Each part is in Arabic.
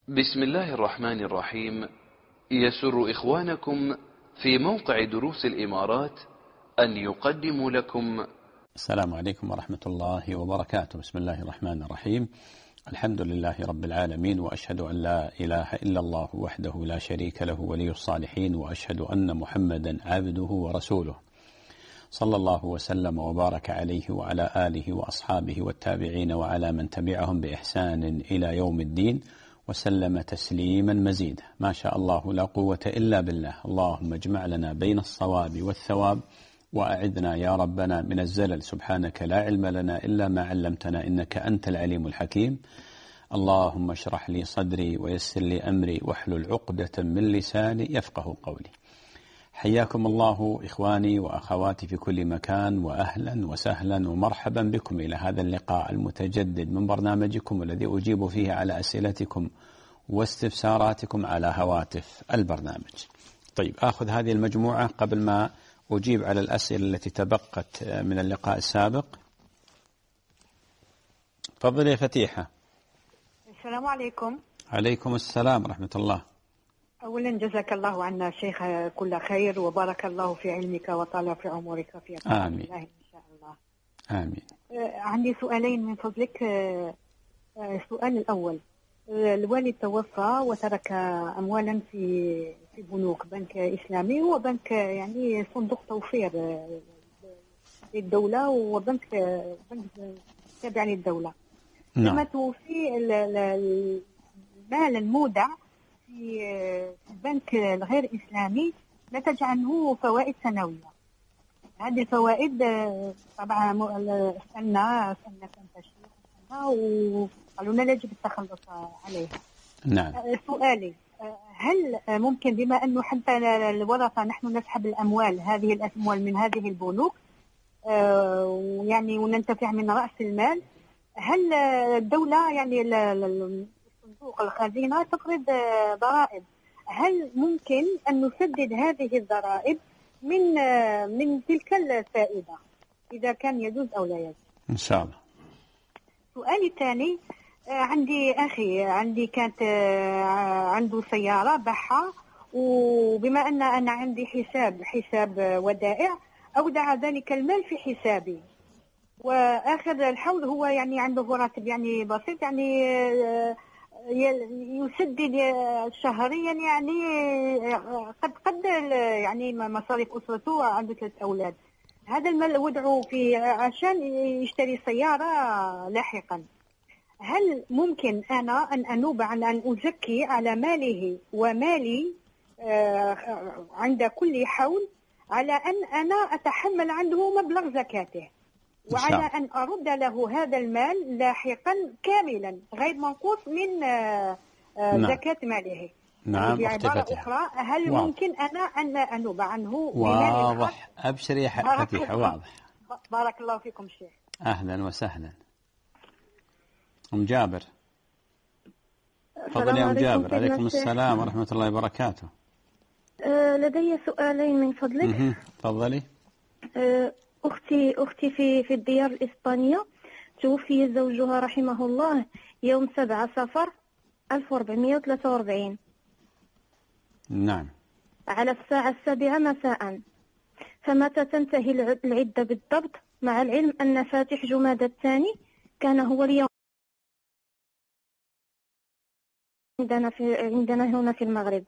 بسم الله الرحمن الرحيم. يسر إخوانكم في موقع دروس الإمارات أن يقدموا لكم. السلام عليكم ورحمة الله وبركاته. بسم الله الرحمن الرحيم. الحمد لله رب العالمين، وأشهد أن لا إله إلا الله وحده لا شريك له ولي الصالحين، وأشهد أن محمدا عبده ورسوله، صلى الله وسلم وبارك عليه وعلى آله وأصحابه والتابعين وعلى من تبعهم بإحسان إلى يوم الدين، وسلم تسليما مزيدا. ما شاء الله لا قوة إلا بالله. اللهم اجمع لنا بين الصواب والثواب، وأعذنا يا ربنا من الزلل. سبحانك لا علم لنا إلا ما علمتنا، إنك أنت العليم الحكيم. اللهم اشرح لي صدري ويسر لي أمري واحلل عقدة من لساني يفقه قولي. حياكم الله إخواني وأخواتي في كل مكان، وأهلا وسهلا ومرحبا بكم إلى هذا اللقاء المتجدد من برنامجكم الذي أجيب فيه على أسئلتكم واستفساراتكم على هواتف البرنامج. طيب، أخذ هذه المجموعة قبل ما أجيب على الأسئلة التي تبقت من اللقاء السابق. تفضل يا فتيحة. السلام عليكم. عليكم السلام ورحمة الله. أولا جزاك الله عنا شيخ كل خير، وبارك الله في علمك وطال في عمرك في آمين. الله إن شاء الله. آمين. عندي سؤالين من فضلك. السؤال الأول، الوالد توفى وترك أموالا في بنوك، بنك إسلامي وبنك يعني صندوق توفير للدولة، وبنك تابع للدولة. لما توفي المال المودع في البنك الغير إسلامي نتج عنه فوائد سنوية. هذه الفوائد طبعا استنى تنتشر وقالوا لنا يجب التخلص عليها. نعم. سؤالي، هل ممكن بما أنه حتى الورثة نحن نسحب الأموال، هذه الأموال من هذه البنوك يعني وننتفع من رأس المال، هل الدولة يعني صندوق الخزينة تفرض ضرائب؟ هل ممكن أن نسدد هذه الضرائب من تلك الفائدة إذا كان يجوز أو لا يجوز؟ إن شاء الله. سؤالي الثاني، عندي أخي كانت عنده سيارة باعها، وبما أن أنا عندي حساب ودائع أودع ذلك المال في حسابي، وآخر الحول هو يعني عنده راتب يعني بسيط، يعني يسدد شهريا يعني قد يعني مصاريف أسرته، وعنده 3 أولاد. هذا المال وضعه في عشان يشتري سيارة لاحقا. هل ممكن أنا أن أنوب عن أن أزكي على ماله ومالي عند كل حول، على أن أنا أتحمل عنده مبلغ زكاته، وعلى أن أرد له هذا المال لاحقا كاملا غير منقوص من زكاة ماله؟ نعم. بعبارة أخرى، هل ممكن أنا أن أنوب عنه؟ واضح. أبشر يا فتيحة. واضح. بارك الله فيكم شيخ. أهلا وسهلا. أم جابر. تفضل يا أم جابر. عليكم السلام ورحمة الله وبركاته. لدي سؤالين من فضلك. تفضلي. أختي في الديار الإسبانية، توفي زوجها رحمه الله يوم 7 صفر 1443. نعم. على الساعة 7 مساء. فمتى تنتهي العدة بالضبط، مع العلم أن فاتح جمادى الثاني كان هو اليوم عندنا هنا في المغرب.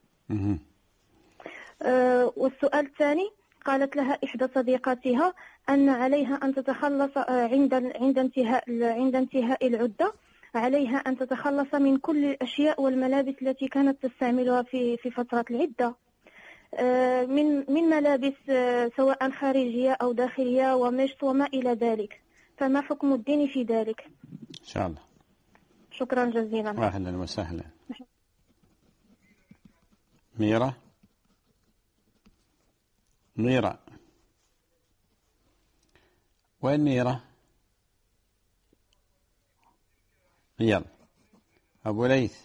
والسؤال الثاني، قالت لها إحدى صديقاتها أن عليها أن تتخلص عند انتهاء العدة، عليها أن تتخلص من كل الأشياء والملابس التي كانت تستعملها في فترة العدة، من ملابس سواء خارجية أو داخلية ومشط وما إلى ذلك. فما حكم الدين في ذلك؟ إن شاء الله. شكرا جزيلا. أهلا وسهلا. ميرا. وين ميرا؟ يلا أبو ليث.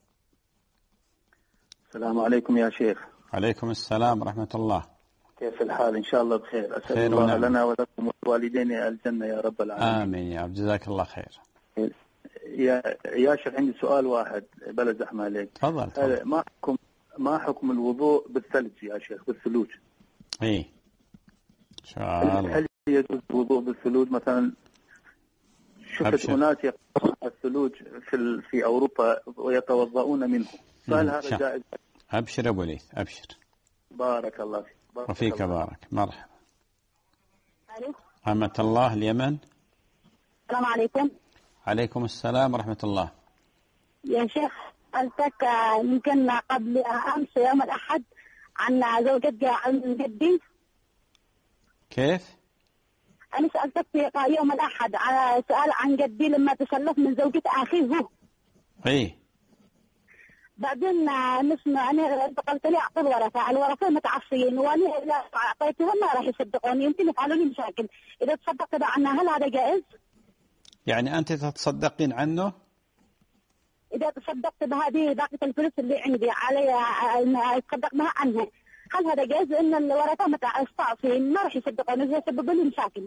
السلام عليكم يا شيخ. عليكم السلام ورحمة الله. كيف الحال؟ إن شاء الله بخير. أسأل الله لنا ولكم والوالدين الجنة يا رب العالمين. آمين يا رب. جزاك الله خير. يا شيخ عندي سؤال واحد بلا زحمة عليك. تفضل. ما حكم الوضوء بالثلج يا شيخ، بالثلوج؟ إيه إن شاء الله. هل يجوز الوضوء بالثلوج مثلا؟ شفت أناس يقطعون الثلوج في أوروبا ويتوضؤون منه، فهل هذا جائز؟ أبشر أبو ليث أبشر. بارك الله فيك. وفيك بارك. مرحبا. الو. رحمة الله اليمن. السلام عليكم. عليكم السلام ورحمة الله. يا شيخ سألتك يمكن قبل أمس يوم الأحد عن زوجتي عن جدي. كيف؟ أنا سألتك في يوم الأحد على سؤال عن جدي لما تخلف من زوجة أخيه هو. إيه. بعدين نسمع أنا انتقلت لي أعطي الورثة متعصيين، وأنا إذا أعطيتهم ما راح يصدقوني، يمكن يفعلوا لي مشاكل. إذا تصدقت عنها هل هذا جائز؟ يعني أنت تتصدقين عنه؟ إذا تصدقت بهذه باقي الفلوس اللي عندي علي أتصدق بها عنها، هل هذا جائز؟ إن الورثة متعصيين ما راح يصدقوني، يسبب لي مشاكل.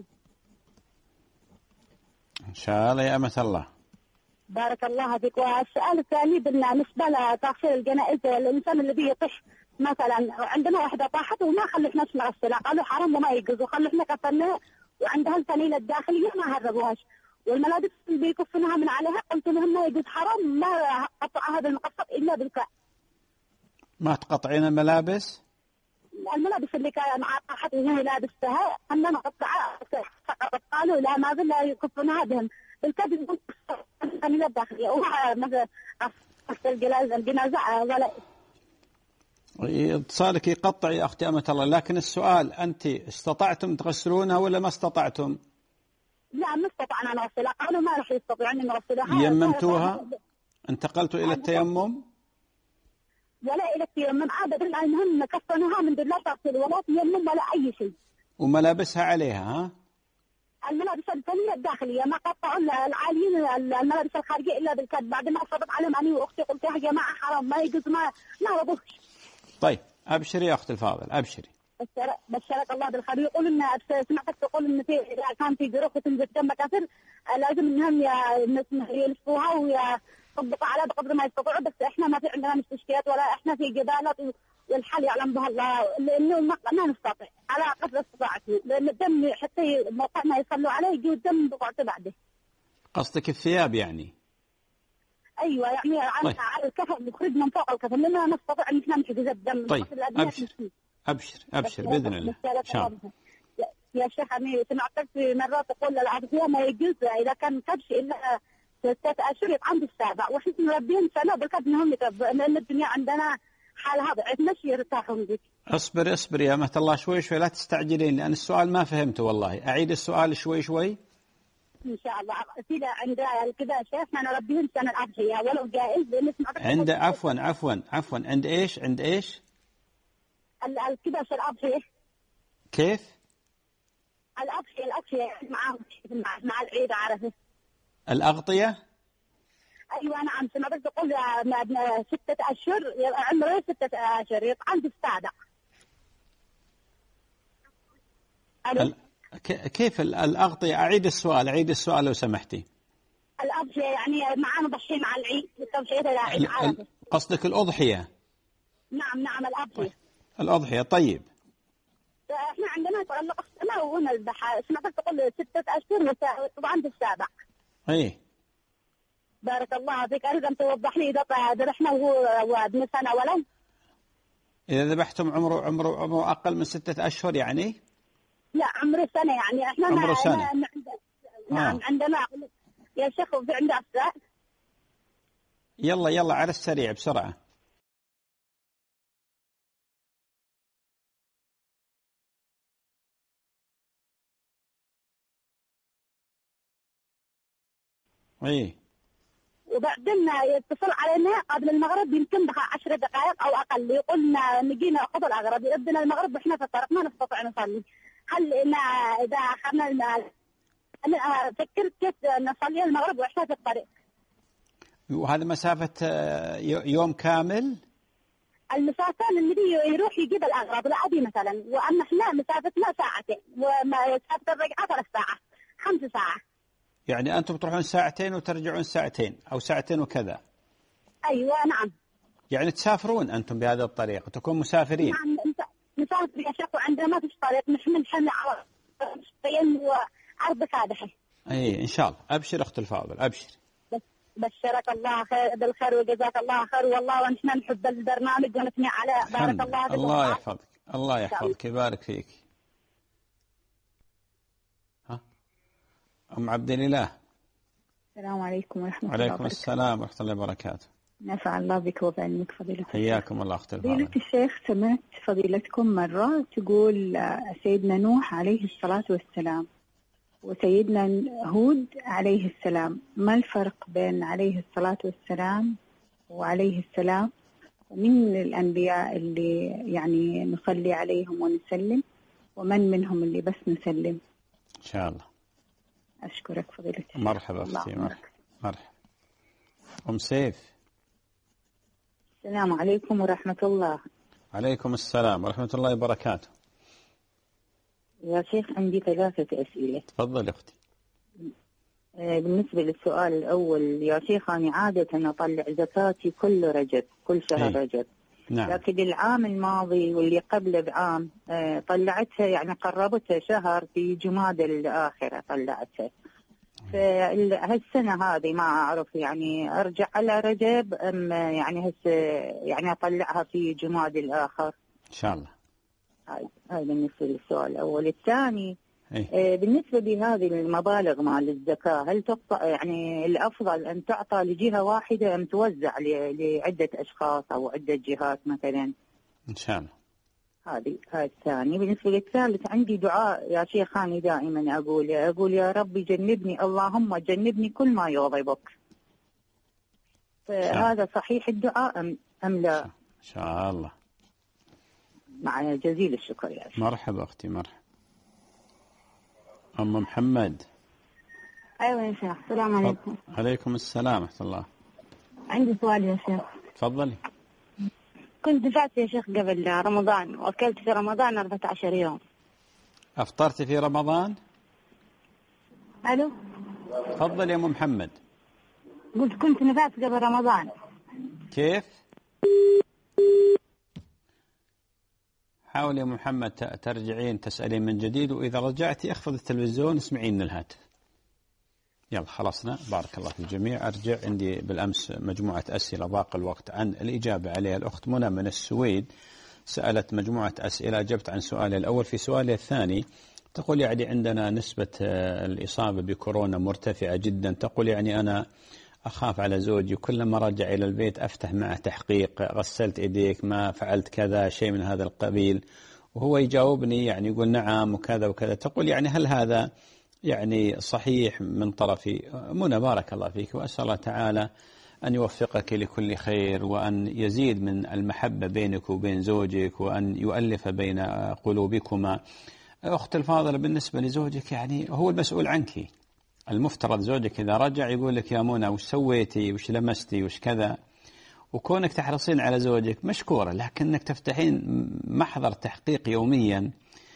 إن شاء الله يا أمة الله. بارك الله فيك. والسؤال الثاني بالنسبة لتغسيل الجنائز، الإنسان الذي يطيح مثلا، عندنا واحدة طاحت وما خلفناش نغسلها، قالوا حرام وما يجوز، وخلفنا كفنها وعندها الفنيلة الداخلية ما هربوهاش، والملابس اللي بيكفنها من عليها قلت لهم ما يجوز، حرام ما قطع هذا المقصف إلا بالكاء. ما تقطعين الملابس؟ الملابس اللي كان طاحت وهي لابستها أنا مقطعها سقطت، قالوا لا ما بلا يكفنها بهم بالكذب الفنيلة الداخلية، وها مثلا الجنازة ولا اتصالك يقطع يا أختي أمة الله، لكن السؤال أنت استطعتم تغسلونها ولا ما استطعتم؟ لا ما استطعنا نغسلها، قالوا ما راح يستطيعون نغسلها. يممتوها؟ انتقلتوا إلى التيمم؟ ولا إلى التيمم أبدا، المهم كفنوها من دون لا تغسل ولا تيمم ولا أي شيء. وملابسها عليها ها؟ الملابس الفنية الداخلية ما قطعوا العاليين الملابس الخارجية إلا بالكذب، بعد ما صدق عليهم أنا وأختي قلت يا جماعة حرام ما يجوز، ما رضوش. طيب أبشري يا أختي الفاضل أبشري. بشرك الله بالخير. يقول إن سمعتك تقول إن إذا كان في جروح وتنزل دم كثر لازم إنهم يلفوها ويطبقوا على بقدر ما يستطيعوا، بس إحنا ما في عندنا مستشفيات ولا إحنا في جبالات، والحل يعلم به الله، لأنه ما نستطيع على قدر استطاعتنا، لأن الدم حتى موقعنا يصلوا عليه يجي الدم بقعته بعده. قصدك الثياب يعني؟ أيوة يعني على الكفن نخرج من فوق الكفن لأننا نستطيع أن احنا نحجز الدم. طيب أبشر بإذن الله إن شاء الله. يا شيخ أنا سمعتك في مرة تقول العربية ما يجوز إذا كان كبش إلا 6 أشهر يطعم بالسابع، وإحنا مربين سنة بالكد إنهم لأن الدنيا عندنا حالها ضعيف ماشي يرتاحون بك. اصبر يا أمة الله شوي لا تستعجلين، لأن السؤال ما فهمته والله، أعيد السؤال شوي. إن شاء الله. كذا عند كذا شيخ احنا نربيهم سنة الأضحية ولو جائز سمعتك عند عفوا عند إيش؟ الكبش الأضحية. كيف؟ الأضحية معاهم مع العيد عرفه. الأغطية؟ أيوة نعم سمعتك تقول 6 أشهر عمره 6 أشهر يطعن بالسابع. كيف الأغطية؟ أعيد السؤال لو سمحتي. الأضحية يعني معانا ضحية مع العيد، التضحية العيد عرفه. قصدك الأضحية؟ نعم الأضحية. طيب احنا عندنا تعلق السنة ونذبح، سمعتك تقول 6 أشهر وطبعا بالسابع. ايه بارك الله فيك. أريد أن توضح لي إذا ذبحنا وهو ابن سنة ولو؟ إذا ذبحتم عمره أقل من 6 أشهر يعني؟ لا عمره سنة يعني احنا عمره سنة. نعم عندنا يا شيخ في عندنا أفساء. يلا على السريع بسرعة. ايه وبعدين يتصل علينا قبل المغرب يمكن بها 10 دقائق او اقل، يقولنا نجي ناخذ الاغراض، يؤذن المغرب واحنا في الطريق ما نستطيع نصلي. هل اذا اخذنا انا فكرت كيف نصلي المغرب واحنا في الطريق؟ وهذا مسافة يوم كامل؟ المسافة النبي يروح يجيب الاغراض العادي مثلا، واما احنا مسافتنا ساعتين، ومسافة الرجعة 3 ساعات 5 ساعات. يعني أنتم تروحون ساعتين وترجعون ساعتين أو ساعتين وكذا؟ أيوة نعم. يعني تسافرون أنتم بهذه الطريقة، تكون مسافرين؟ نعم نسافر يا شيخ، وعندنا ما فيش طريق، نحمل حمل وعرض كادحة. أي إن شاء الله. أبشر أخت الفاضل، أبشر. بشرك الله بالخير وجزاك الله خير، والله ونحن نحب البرنامج ونثني على بارك الله فيك. الله يحفظك، الله يحفظك، يبارك فيك. ها أم عبد الإله. السلام عليكم ورحمة الله وعليكم وبركاته. السلام ورحمة الله وبركاته. نفع الله بك وبعلمك فضيلة الشيخ. حياكم الله أخت الفاضل. فضيلة الشيخ، سمعت فضيلتكم مرة تقول سيدنا نوح عليه الصلاة والسلام وسيدنا هود عليه السلام، ما الفرق بين عليه الصلاة والسلام وعليه السلام؟ ومن الأنبياء اللي يعني نصلي عليهم ونسلم، ومن منهم اللي بس نسلم؟ إن شاء الله. أشكرك فضيلة الشيخ. مرحبا أختي، مرحبا. أم سيف. السلام عليكم ورحمة الله. عليكم السلام ورحمة الله وبركاته. يا شيخ عندي 3 أسئلة. تفضل أختي. بالنسبة للسؤال الأول يا شيخ، أنا عادة أطلع زكاتي كل رجب، كل شهر رجب. نعم. لكن العام الماضي واللي قبله بعام طلعتها، يعني قربتها شهر في جماد الآخرة طلعتها. فهالسنة هذه ما أعرف يعني أرجع على رجب أم يعني يعني أطلعها في جماد الآخر إن شاء الله. هاي بالنسبة للسؤال الأول. الثاني بالنسبة لهذه المبالغ مال الزكاة، هل تعطى يعني الأفضل أن تعطى لجهة واحدة أم توزع لعدة أشخاص أو عدة جهات مثلا؟ إن شاء الله. هاي الثاني. بالنسبة للثالث عندي دعاء يا شيخاني دائما أقول يا ربي جنبني، اللهم جنبني كل ما يغضبك. فهذا صحيح الدعاء أم لا؟ إن شاء الله. مع جزيل الشكر يا شيخ. مرحبا أختي، مرحبا. أم محمد. أيوة يا شيخ. السلام عليكم. عليكم السلام ورحمة الله. عندي سؤال يا شيخ. تفضلي. كنت دفعت يا شيخ قبل رمضان وأكلت في رمضان 14 يوم. أفطرت في رمضان؟ ألو. تفضل يا أم محمد. قلت كنت نفعت قبل رمضان. كيف؟ حاولي يا أم محمد ترجعين تسألين من جديد، وإذا رجعتي اخفض التلفزيون اسمعين الهاتف. يلا خلصنا، بارك الله في الجميع. أرجع، عندي بالأمس مجموعة أسئلة ضاق الوقت عن الإجابة عليها. الأخت منى من السويد سألت مجموعة أسئلة، أجبت عن سؤالي الأول. في سؤالي الثاني تقول يعني عندنا نسبة الإصابة بكورونا مرتفعة جدا. تقول يعني أنا أخاف على زوجي، كلما رجع إلى البيت أفتح معه تحقيق، غسلت إيديك، ما فعلت كذا، شيء من هذا القبيل، وهو يجاوبني يعني يقول نعم وكذا وكذا. تقول يعني هل هذا يعني صحيح من طرفي؟ منى بارك الله فيك، وأسأل الله تعالى أن يوفقك لكل خير، وأن يزيد من المحبة بينك وبين زوجك، وأن يؤلف بين قلوبكما. أخت الفاضلة، بالنسبة لزوجك يعني هو المسؤول عنك. المفترض زوجك إذا رجع يقول لك يا منى وش سويتي، وش لمستي، وش كذا، وكونك تحرصين على زوجك مشكورة. لكنك تفتحين محضر تحقيق يوميا،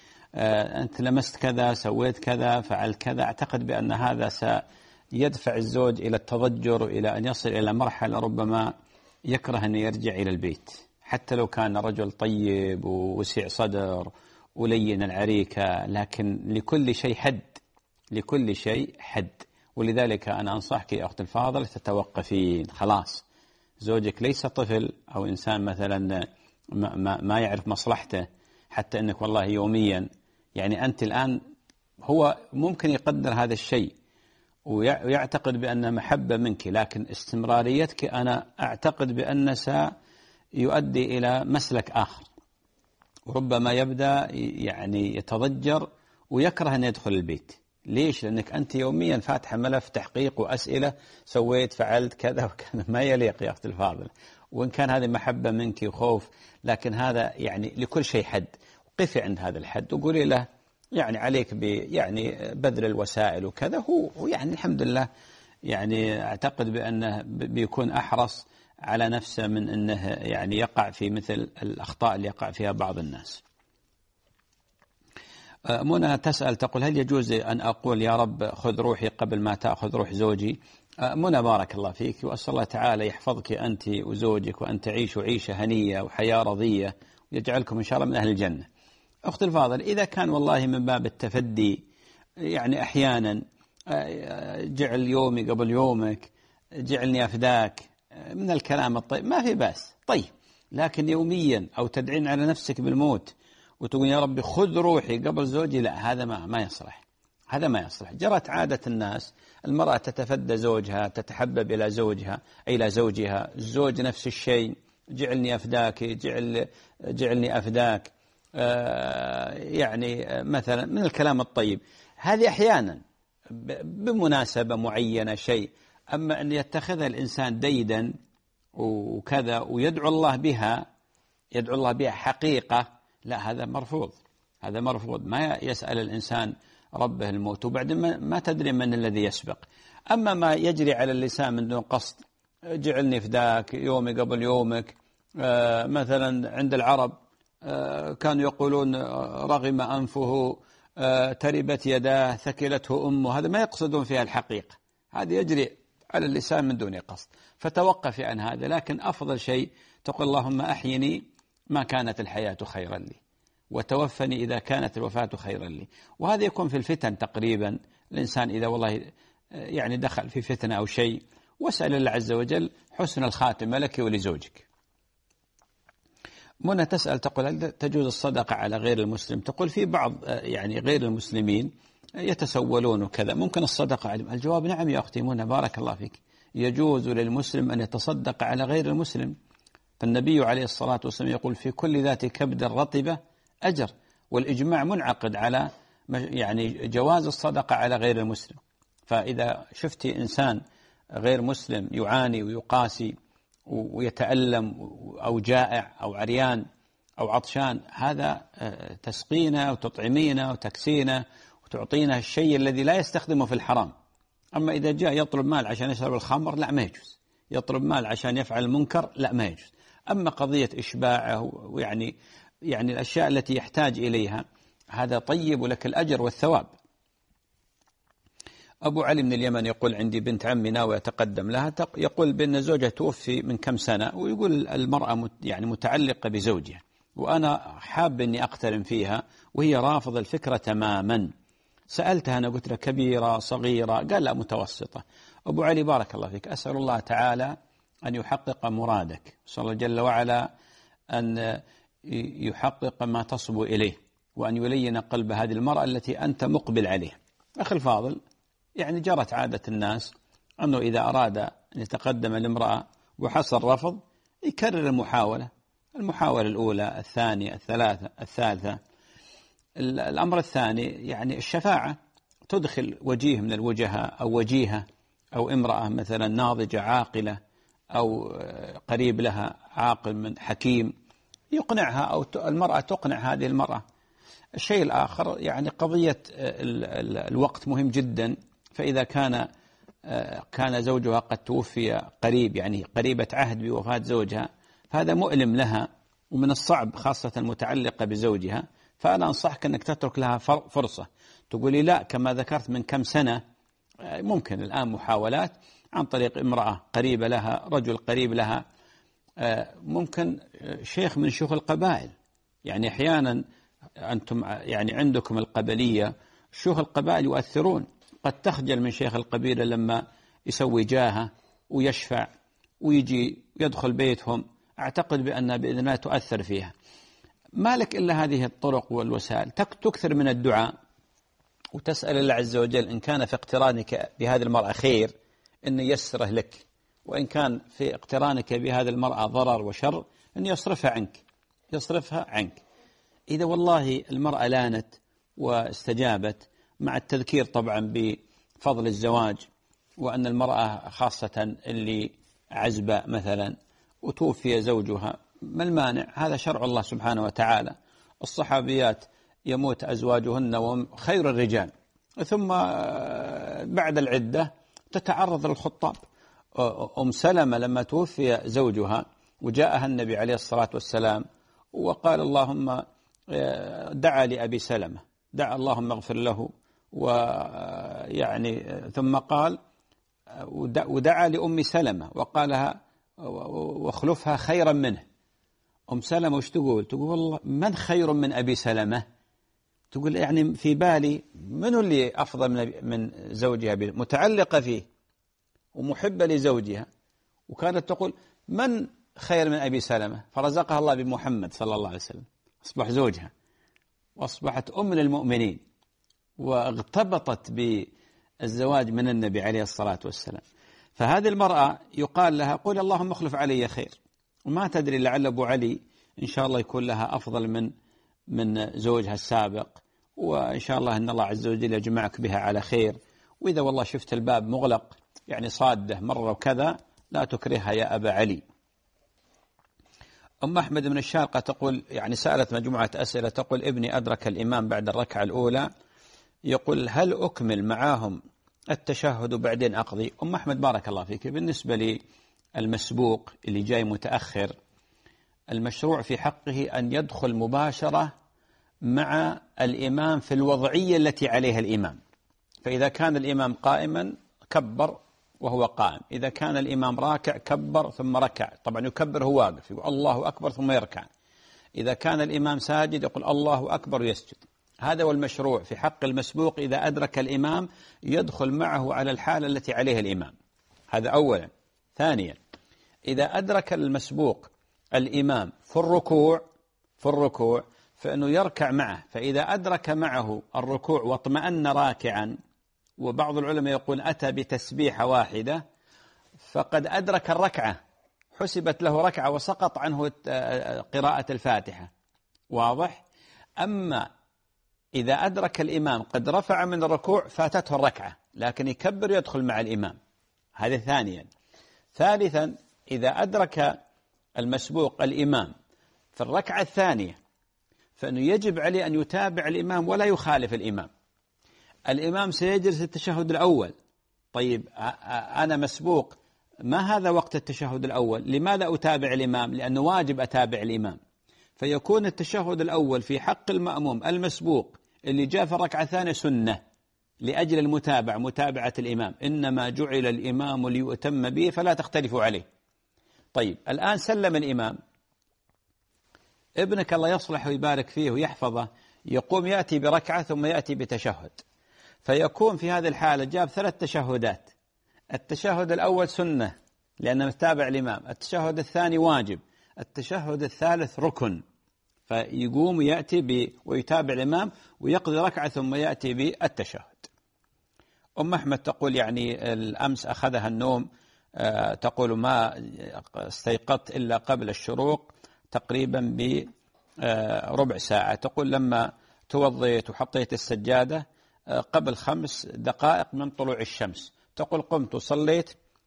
أنت لمست كذا، سويت كذا، فعلت كذا، أعتقد بأن هذا سيدفع الزوج إلى التضجر، إلى أن يصل إلى مرحلة ربما يكره أن يرجع إلى البيت، حتى لو كان رجل طيب ووسع صدر ولين العريكة. لكن لكل شيء حد، لكل شيء حد. ولذلك أنا أنصحك يا أخت الفاضل تتوقفين. خلاص، زوجك ليس طفل أو إنسان مثلا ما يعرف مصلحته، حتى أنك والله يوميا يعني أنت الآن هو ممكن يقدر هذا الشيء ويعتقد بأن محبة منك، لكن استمراريتك أنا أعتقد بأن سيؤدي إلى مسلك آخر، وربما يبدأ يعني يتضجر ويكره أن يدخل البيت. ليش؟ لأنك أنت يوميا فاتحة ملف تحقيق وأسئلة، سويت، فعلت كذا وكذا. ما يليق يا أختي الفاضل. وإن كان هذه محبة منك وخوف، لكن هذا يعني لكل شيء حد. قفي عند هذا الحد وقولي له يعني عليك يعني بذل الوسائل وكذا. هو يعني الحمد لله يعني أعتقد بأنه بيكون أحرص على نفسه من أنه يعني يقع في مثل الأخطاء اللي يقع فيها بعض الناس. منى تسأل تقول هل يجوز أن أقول يا رب خذ روحي قبل ما تأخذ روح زوجي؟ منى بارك الله فيك، وأسأل الله تعالى يحفظك أنت وزوجك وأن تعيشوا عيشة هنية وحياة رضية ويجعلكم إن شاء الله من أهل الجنة. أختي الفاضل، إذا كان والله من باب التفدي يعني أحيانا جعل يومي قبل يومك، جعلني أفداك، من الكلام الطيب ما في بأس، طيب، لكن يوميا أو تدعين على نفسك بالموت وتقول يا ربي خذ روحي قبل زوجي، لا، هذا ما يصلح، هذا ما يصلح. جرت عادة الناس المرأة تتفدى زوجها، تتحبب إلى زوجها إلى زوجها، الزوج نفس الشيء، جعلني أفداك، جعلني أفداك، يعني مثلا من الكلام الطيب، هذه أحيانا بمناسبة معينة شيء، أما أن يتخذها الإنسان ديدا وكذا ويدعو الله بها، يدعو الله بها حقيقة، لا، هذا مرفوض، هذا مرفوض. ما يسأل الإنسان ربه الموت وبعدين ما تدري من الذي يسبق. أما ما يجري على اللسان من دون قصد، جعلني فداك، يومي قبل يومك، مثلا عند العرب كانوا يقولون رغم أنفه، تربت يداه، ثكلته أمه، هذا ما يقصدون فيها الحقيقة، هذا يجري على اللسان من دون قصد، فتوقفي عن هذا. لكن أفضل شيء تقول اللهم أحيني ما كانت الحياة خيرا لي، وتوفني إذا كانت الوفاة خيرا لي. وهذا يكون في الفتن تقريبا، الإنسان إذا والله يعني دخل في فتنة أو شيء، واسأل الله عز وجل حسن الخاتمة لك ولزوجك. منى تسأل تقول هل تجوز الصدقة على غير المسلم؟ تقول في بعض يعني غير المسلمين يتسولون وكذا، ممكن الصدقة عليهم؟ الجواب نعم يا أختي منى بارك الله فيك، يجوز للمسلم أن يتصدق على غير المسلم. فالنبي عليه الصلاة والسلام يقول في كل ذات كبد رطبة أجر، والإجماع منعقد على يعني جواز الصدقة على غير المسلم. فإذا شفتي إنسان غير مسلم يعاني ويقاسي ويتألم أو جائع أو عريان أو عطشان، هذا تسقينا وتطعمينا وتكسينا وتعطينا الشيء الذي لا يستخدمه في الحرام. أما إذا جاء يطلب مال عشان يشرب الخمر، لا، ما يجوز. يطلب مال عشان يفعل المنكر، لا، ما يجوز. أما قضية إشباعه ويعني الأشياء التي يحتاج إليها، هذا طيب ولك الأجر والثواب. أبو علي من اليمن يقول عندي بنت عمي ناوي أتقدم لها، يقول بأن زوجها توفي من كم سنة، ويقول المرأة يعني متعلقة بزوجها، وأنا حاب أني أقترن فيها وهي رافضة الفكرة تماما. سألتها أنا قلت لها كبيرة صغيرة؟ قال لا، متوسطة. أبو علي بارك الله فيك، أسأل الله تعالى أن يحقق مرادك، أسأل الله جل وعلا أن يحقق ما تصبو إليه، وأن يلين قلب هذه المرأة التي أنت مقبل عليها. أخي الفاضل، يعني جرت عادة الناس أنه إذا أراد أن يتقدم لامرأة وحصل رفض يكرر المحاولة الأولى، الثانية، الثالثة. الأمر الثاني يعني الشفاعة، تدخل وجيه من الوجهاء أو وجيهة أو امرأة مثلا ناضجة عاقلة أو قريب لها عاقل من حكيم يقنعها، أو المرأة تقنع هذه المرأة. الشيء الآخر يعني قضية الوقت مهم جدا، فإذا كان زوجها قد توفي قريب، يعني قريبة عهد بوفاة زوجها، فهذا مؤلم لها ومن الصعب، خاصة المتعلقة بزوجها. فأنا أنصحك أنك تترك لها فرصة. تقولي لا، كما ذكرت من كم سنة، ممكن الآن محاولات عن طريق امرأة قريبة لها، رجل قريب لها، ممكن شيخ من شيوخ القبائل. يعني أحيانا أنتم يعني عندكم القبلية، شيوخ القبائل يؤثرون، قد تخجل من شيخ القبيلة لما يسوي جاهة ويشفع ويجي يدخل بيتهم، أعتقد بأن بإذن الله تؤثر فيها. ما لك إلا هذه الطرق والوسائل، تكثر من الدعاء وتسأل الله عز وجل إن كان في اقترانك بهذه المرأة خير أن يسره لك، وإن كان في اقترانك بهذه المرأة ضرر وشر أن يصرفها عنك. إذا والله المرأة لانت واستجابت، مع التذكير طبعا بفضل الزواج، وأن المرأة خاصة اللي عزبة مثلا وتوفي زوجها، ما المانع؟ هذا شرع الله سبحانه وتعالى. الصحابيات يموت أزواجهن وهم خير الرجال، ثم بعد العدة تتعرض للخطاب. أم سلمة لما توفي زوجها وجاءها النبي عليه الصلاة والسلام وقال اللهم، دعا لأبي سلمة دعا اللهم اغفر له، ويعني ثم قال ودعا لأم سلمة وقالها واخلفها خيرا منه. أم سلمة وش تقول؟ تقول والله من خير من أبي سلمة؟ تقول يعني في بالي من اللي أفضل من زوجها، متعلقة فيه ومحبة لزوجها، وكانت تقول من خير من أبي سلمة؟ فرزقها الله بمحمد صلى الله عليه وسلم، أصبح زوجها وأصبحت أم للمؤمنين، واغتبطت بالزواج من النبي عليه الصلاة والسلام. فهذه المرأة يقال لها قل اللهم اخلف علي خير، وما تدري لعل أبو علي إن شاء الله يكون لها أفضل من زوجها السابق، وإن شاء الله أن الله عز وجل يجمعك بها على خير. وإذا والله شفت الباب مغلق يعني صادة مرة وكذا لا تكرهها يا أبا علي. أم أحمد من الشارقة تقول يعني سألت مجموعة أسئلة، تقول ابني أدرك الإمام بعد الركعة الأولى، يقول هل أكمل معاهم التشهد وبعدين أقضي؟ أم أحمد بارك الله فيك، بالنسبة للمسبوق اللي جاي متأخر، المشروع في حقه أن يدخل مباشرة مع الإمام في الوضعية التي عليها الإمام. فإذا كان الإمام قائما كبر وهو قائم، إذا كان الإمام راكع كبر ثم ركع، طبعا يكبر هو واقف يقول الله أكبر ثم يركع، إذا كان الإمام ساجد يقول الله أكبر ويسجد. هذا هو المشروع في حق المسبوق، إذا أدرك الإمام يدخل معه على الحالة التي عليها الإمام، هذا أولا. ثانيا إذا أدرك المسبوق الإمام في الركوع فإنه يركع معه، فإذا أدرك معه الركوع واطمأن راكعا، وبعض العلماء يقول أتى بتسبيحة واحدة، فقد أدرك الركعة، حسبت له ركعة وسقط عنه قراءة الفاتحة، واضح؟ أما إذا أدرك الإمام قد رفع من الركوع فاتته الركعة، لكن يكبر يدخل مع الإمام، هذا ثانيا. ثالثا إذا أدرك المسبوق الإمام في الركعة الثانية فإنه يجب عليه أن يتابع الإمام ولا يخالف الإمام. الإمام سيجلس التشهد الأول، طيب أنا مسبوق، ما هذا وقت التشهد الأول؟ لماذا أتابع الإمام؟ لأنه واجب أتابع الإمام، فيكون التشهد الأول في حق المأموم المسبوق اللي جاء في الركعة الثانية سنة لأجل المتابعة، متابعة الإمام، إنما جعل الإمام ليؤتم به فلا تختلفوا عليه. طيب الآن سلم الإمام، ابنك الله يصلح ويبارك فيه ويحفظه يقوم يأتي بركعة ثم يأتي بتشهد، فيكون في هذه الحالة جاب 3 تشهدات، التشهد الأول سنة لأنه متابع الإمام، التشهد الثاني واجب، التشهد الثالث ركن، فيقوم يأتي ويتابع الإمام ويقضي ركعة ثم يأتي بالتشهد. أم أحمد تقول يعني الأمس أخذها النوم، تقول ما استيقظت إلا قبل الشروق تقريبا بربع ساعة، تقول لما توضيت وحطيت السجادة قبل 5 دقائق من طلوع الشمس، تقول قمت وصليت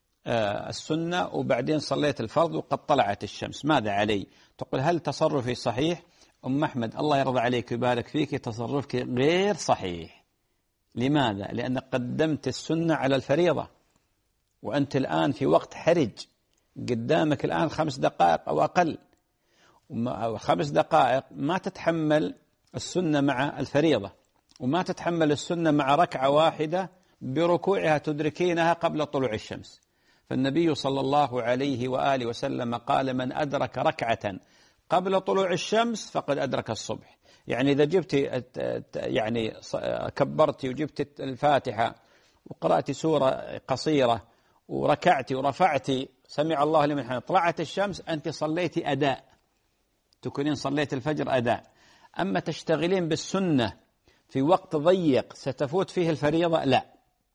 السنة وبعدين صليت الفرض وقد طلعت الشمس، ماذا علي؟ تقول هل تصرفي صحيح؟ أم أحمد الله يرضى عليك ويبارك فيك، تصرفك غير صحيح. لماذا؟ لأن قدمت السنة على الفريضة، وأنت الآن في وقت حرج، قدامك الآن 5 دقائق أو أقل، 5 دقائق ما تتحمل السنة مع الفريضة، وما تتحمل السنة مع ركعة واحدة بركوعها تدركينها قبل طلوع الشمس. فالنبي صلى الله عليه وآله وسلم قال من أدرك ركعة قبل طلوع الشمس فقد أدرك الصبح. يعني إذا جبت يعني كبرتي وجبت الفاتحة وقرأت سورة قصيرة وركعتي ورفعتي سمع الله لمن حمده، طلعت الشمس، أنت صليتي أداء، تكونين صليت الفجر أداء. أما تشتغلين بالسنة في وقت ضيق ستفوت فيه الفريضة، لا،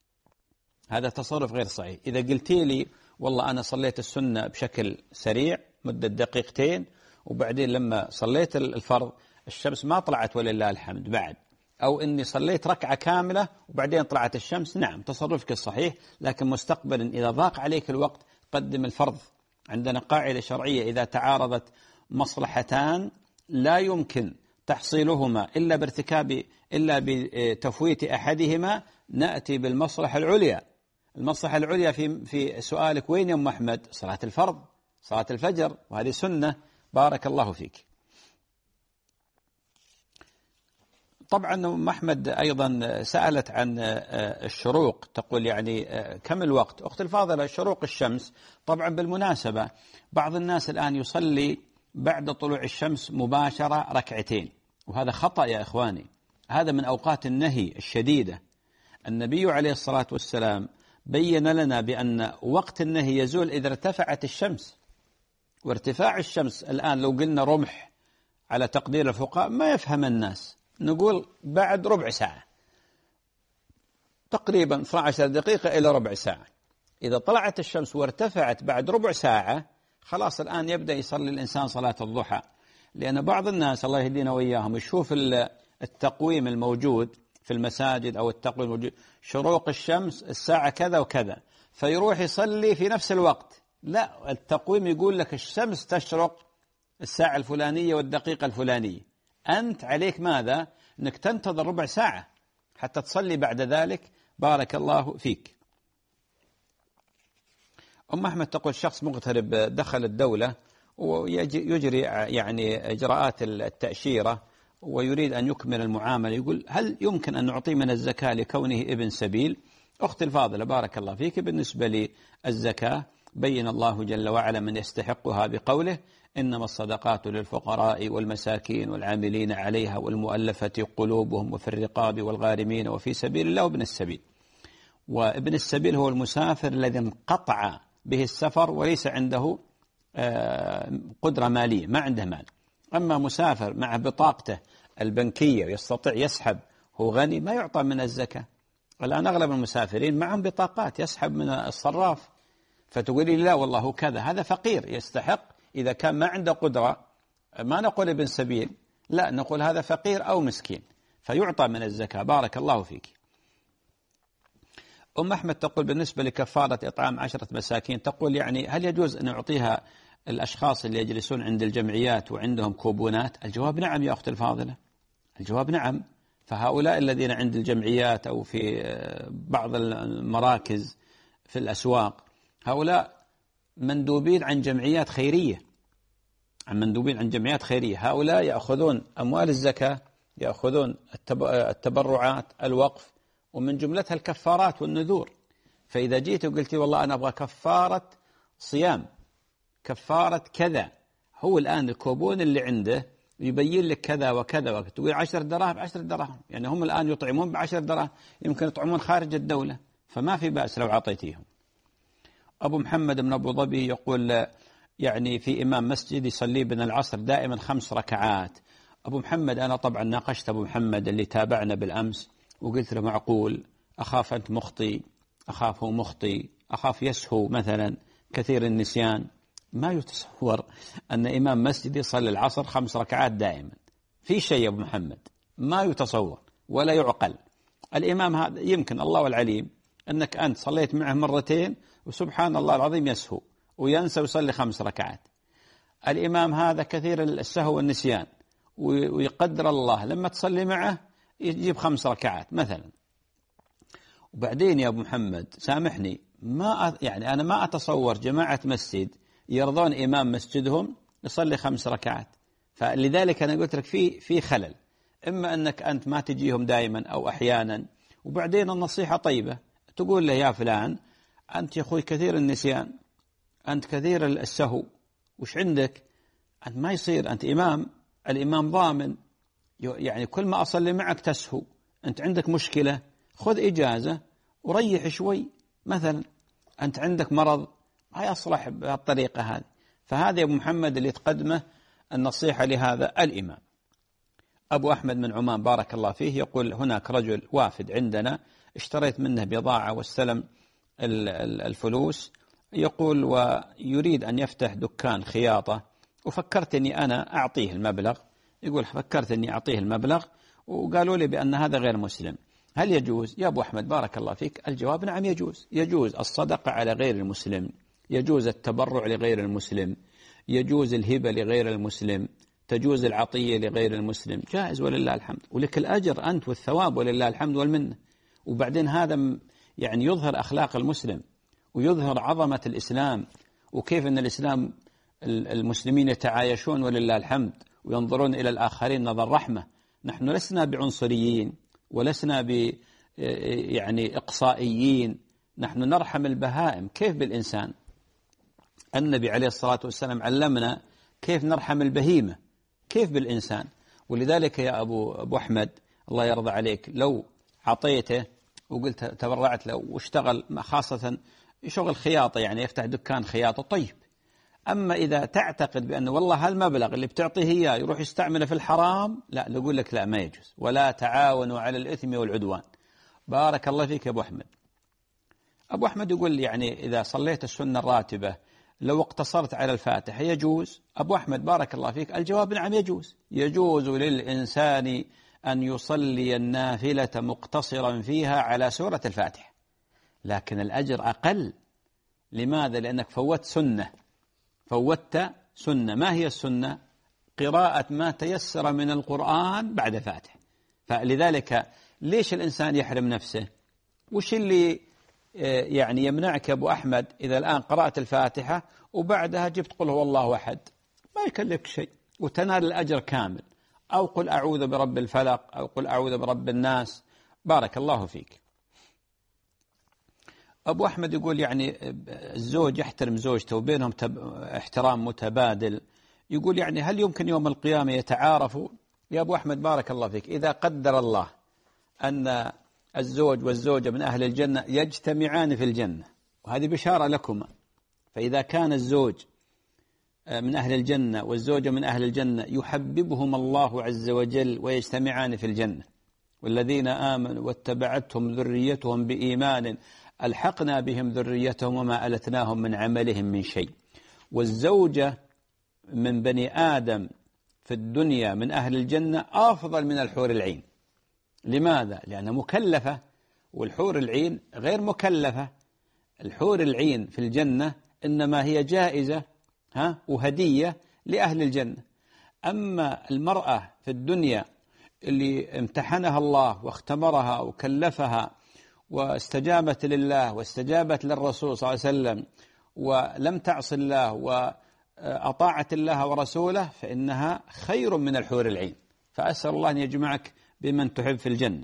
هذا تصرف غير صحيح. إذا قلتي لي والله أنا صليت السنة بشكل سريع مدة 2 دقيقتين وبعدين لما صليت الفرض الشمس ما طلعت ولله الحمد بعد، أو إني صليت ركعة كاملة وبعدين طلعت الشمس، نعم تصرفك الصحيح، لكن مستقبلا إذا ضاق عليك الوقت قدم الفرض. عندنا قاعدة شرعية إذا تعارضت مصلحتان لا يمكن تحصيلهما إلا بتفويت أحدهما نأتي بالمصلحة العليا. المصلحة العليا في سؤالك وين يا أم أحمد؟ صلاة الفرض، صلاة الفجر، وهذه سنة. بارك الله فيك. طبعا أم أحمد أيضا سألت عن الشروق، تقول يعني كم الوقت؟ أخت الفاضلة، شروق الشمس طبعا بالمناسبة بعض الناس الآن يصلي بعد طلوع الشمس مباشرة ركعتين، وهذا خطأ يا إخواني، هذا من أوقات النهي الشديدة. النبي عليه الصلاة والسلام بين لنا بأن وقت النهي يزول إذا ارتفعت الشمس، وارتفاع الشمس الآن لو قلنا رمح على تقدير الفقهاء ما يفهم الناس، نقول بعد ربع ساعة تقريبا 12 دقيقة إلى ربع ساعة. إذا طلعت الشمس وارتفعت بعد ربع ساعة خلاص الآن يبدأ يصلي الإنسان صلاة الضحى. لأن بعض الناس الله يهدينا وإياهم يشوف التقويم الموجود في المساجد أو التقويم الموجود شروق الشمس الساعة كذا وكذا، فيروح يصلي في نفس الوقت. لا، التقويم يقول لك الشمس تشرق الساعة الفلانية والدقيقة الفلانية، أنت عليك ماذا؟ أنك تنتظر ربع ساعة حتى تصلي بعد ذلك. بارك الله فيك. أم أحمد تقول شخص مغترب دخل الدولة ويجري يعني إجراءات التأشيرة ويريد أن يكمل المعاملة، يقول هل يمكن أن نعطيه من الزكاة لكونه ابن سبيل؟ أختي الفاضلة بارك الله فيك، بالنسبة للزكاة بين الله جل وعلا من يستحقها بقوله إنما الصدقات للفقراء والمساكين والعاملين عليها والمؤلفة قلوبهم وفي الرقاب والغارمين وفي سبيل الله وابن السبيل. وابن السبيل هو المسافر الذي انقطع به السفر وليس عنده قدرة مالية، ما عنده مال. أما مسافر مع بطاقته البنكية يستطيع يسحب، هو غني، ما يعطى من الزكاة. الآن أغلب المسافرين معهم بطاقات يسحب من الصراف، فتقولي لا والله هو كذا، هذا فقير يستحق. إذا كان ما عنده قدرة ما نقول ابن سبيل، لا نقول هذا فقير أو مسكين فيعطى من الزكاة. بارك الله فيك. أم أحمد تقول بالنسبة لكفارة إطعام 10 مساكين، تقول يعني هل يجوز أن نعطيها الأشخاص اللي يجلسون عند الجمعيات وعندهم كوبونات؟ الجواب نعم يا أخت الفاضلة، الجواب نعم. فهؤلاء الذين عند الجمعيات أو في بعض المراكز في الأسواق هؤلاء مندوبين عن جمعيات خيرية، هؤلاء يأخذون أموال الزكاة، يأخذون التبرعات، الوقف، ومن جملتها الكفارات والنذور. فإذا جيت وقلت والله أنا أبغى كفارة صيام، كفارة كذا، هو الآن الكوبون اللي عنده يبين لك كذا وكذا، تقول 10 دراهم 10 دراهم، يعني هم الآن يطعمون ب10 دراهم، يمكن يطعمون خارج الدولة، فما في بأس لو عطيتيهم. أبو محمد من أبو ظبي يقول يعني في إمام مسجد يصلي بين العصر دائما 5 ركعات. أبو محمد أنا طبعا ناقشت أبو محمد اللي تابعنا بالأمس وقلت له معقول، أخاف أنت مخطي، أخاف هو مخطي، أخاف يسهو مثلا كثير النسيان. ما يتصور أن إمام مسجد يصلي العصر 5 ركعات دائما، في شيء يا أبو محمد ما يتصور ولا يعقل. الإمام هذا يمكن الله العليم أنك أنت صليت معه مرتين وسبحان الله العظيم يسهو وينسى ويصلي 5 ركعات. الإمام هذا كثير السهو والنسيان، ويقدر الله لما تصلي معه يجيب 5 ركعات مثلا. وبعدين يا أبو محمد سامحني، يعني أنا ما أتصور جماعة مسجد يرضون إمام مسجدهم يصلي 5 ركعات. فلذلك أنا قلت لك في خلل، إما أنك أنت ما تجيهم دائما أو أحيانا. وبعدين النصيحة طيبة، تقول له يا فلان أنت يا أخوي كثير النسيان، أنت كثير السهو، وش عندك؟ أنت ما يصير، أنت إمام، الإمام ضامن، يعني كل ما أصلي معك تسهو، أنت عندك مشكلة، خذ إجازة وريح شوي مثلا، أنت عندك مرض ما يصلح بهالطريقة هذه. فهذا يا أبو محمد اللي تقدمه النصيحة لهذا الإمام. أبو أحمد من عمان بارك الله فيه يقول هناك رجل وافد عندنا اشتريت منه بضاعة واستلم الفلوس، يقول ويريد أن يفتح دكان خياطة، وفكرت أني أنا أعطيه المبلغ، يقول فكرت أني أعطيه المبلغ وقالوا لي بأن هذا غير مسلم، هل يجوز؟ يا أبو أحمد بارك الله فيك، الجواب نعم يجوز. يجوز الصدقة على غير المسلم، يجوز التبرع لغير المسلم، يجوز الهبة لغير المسلم، تجوز العطية لغير المسلم، جائز ولله الحمد، ولك الأجر أنت والثواب ولله الحمد والمنة. وبعدين هذا يعني يظهر أخلاق المسلم ويظهر عظمة الإسلام، وكيف أن الإسلام المسلمين يتعايشون ولله الحمد وينظرون إلى الآخرين نظر رحمة. نحن لسنا بعنصريين ولسنا يعني إقصائيين، نحن نرحم البهائم. كيف بالإنسان؟ النبي عليه الصلاة والسلام علمنا كيف نرحم البهيمة، كيف بالإنسان. ولذلك يا أبو أحمد الله يرضى عليك، لو عطيته وقلت تبرعت له واشتغل خاصة شغل خياطة، يعني يفتح دكان خياطة، طيب. أما إذا تعتقد بأن والله هالمبلغ اللي بتعطيه إياه يروح يستعمله في الحرام، لا، نقول لك لا، ما يجوز. ولا تعاونوا على الإثم والعدوان. بارك الله فيك يا أبو أحمد. أبو أحمد يقول يعني إذا صليت السنة الراتبة لو اقتصرت على الفاتحة يجوز؟ أبو أحمد بارك الله فيك، الجواب نعم يجوز. يجوز للإنسان أن يصلي النافلة مقتصرا فيها على سورة الفاتحة، لكن الأجر أقل. لماذا؟ لأنك فوت سنة. ما هي السنة؟ قراءة ما تيسر من القرآن بعد الفاتحة. فلذلك ليش الإنسان يحرم نفسه؟ وش اللي يعني يمنعك أبو أحمد إذا الآن قرأت الفاتحة وبعدها جبت قل هو الله أحد؟ ما يكلفك شيء وتنال الأجر كامل. أو قل أعوذ برب الفلق، أو قل أعوذ برب الناس. بارك الله فيك. أبو أحمد يقول يعني الزوج يحترم زوجته وبينهم احترام متبادل. يقول يعني هل يمكن يوم القيامة يتعارفوا؟ يا أبو أحمد بارك الله فيك، إذا قدر الله أن الزوج والزوجة من أهل الجنة يجتمعان في الجنة، وهذه بشارة لكما، فإذا كان الزوج من أهل الجنة والزوجة من أهل الجنة يحببهم الله عز وجل ويجتمعان في الجنة. والذين آمنوا واتبعتهم ذريتهم بإيمان ألحقنا بهم ذريتهم وما ألتناهم من عملهم من شيء. والزوجة من بني آدم في الدنيا من أهل الجنة أفضل من الحور العين. لماذا؟ لأنها مكلفة، والحور العين غير مكلفة. الحور العين في الجنة إنما هي جائزة وهدية لأهل الجنة. أما المرأة في الدنيا اللي امتحنها الله واختبرها وكلفها واستجابت لله واستجابت للرسول صلى الله عليه وسلم ولم تعص الله وأطاعت الله ورسوله، فإنها خير من الحور العين. فأسأل الله أن يجمعك بمن تحب في الجنة.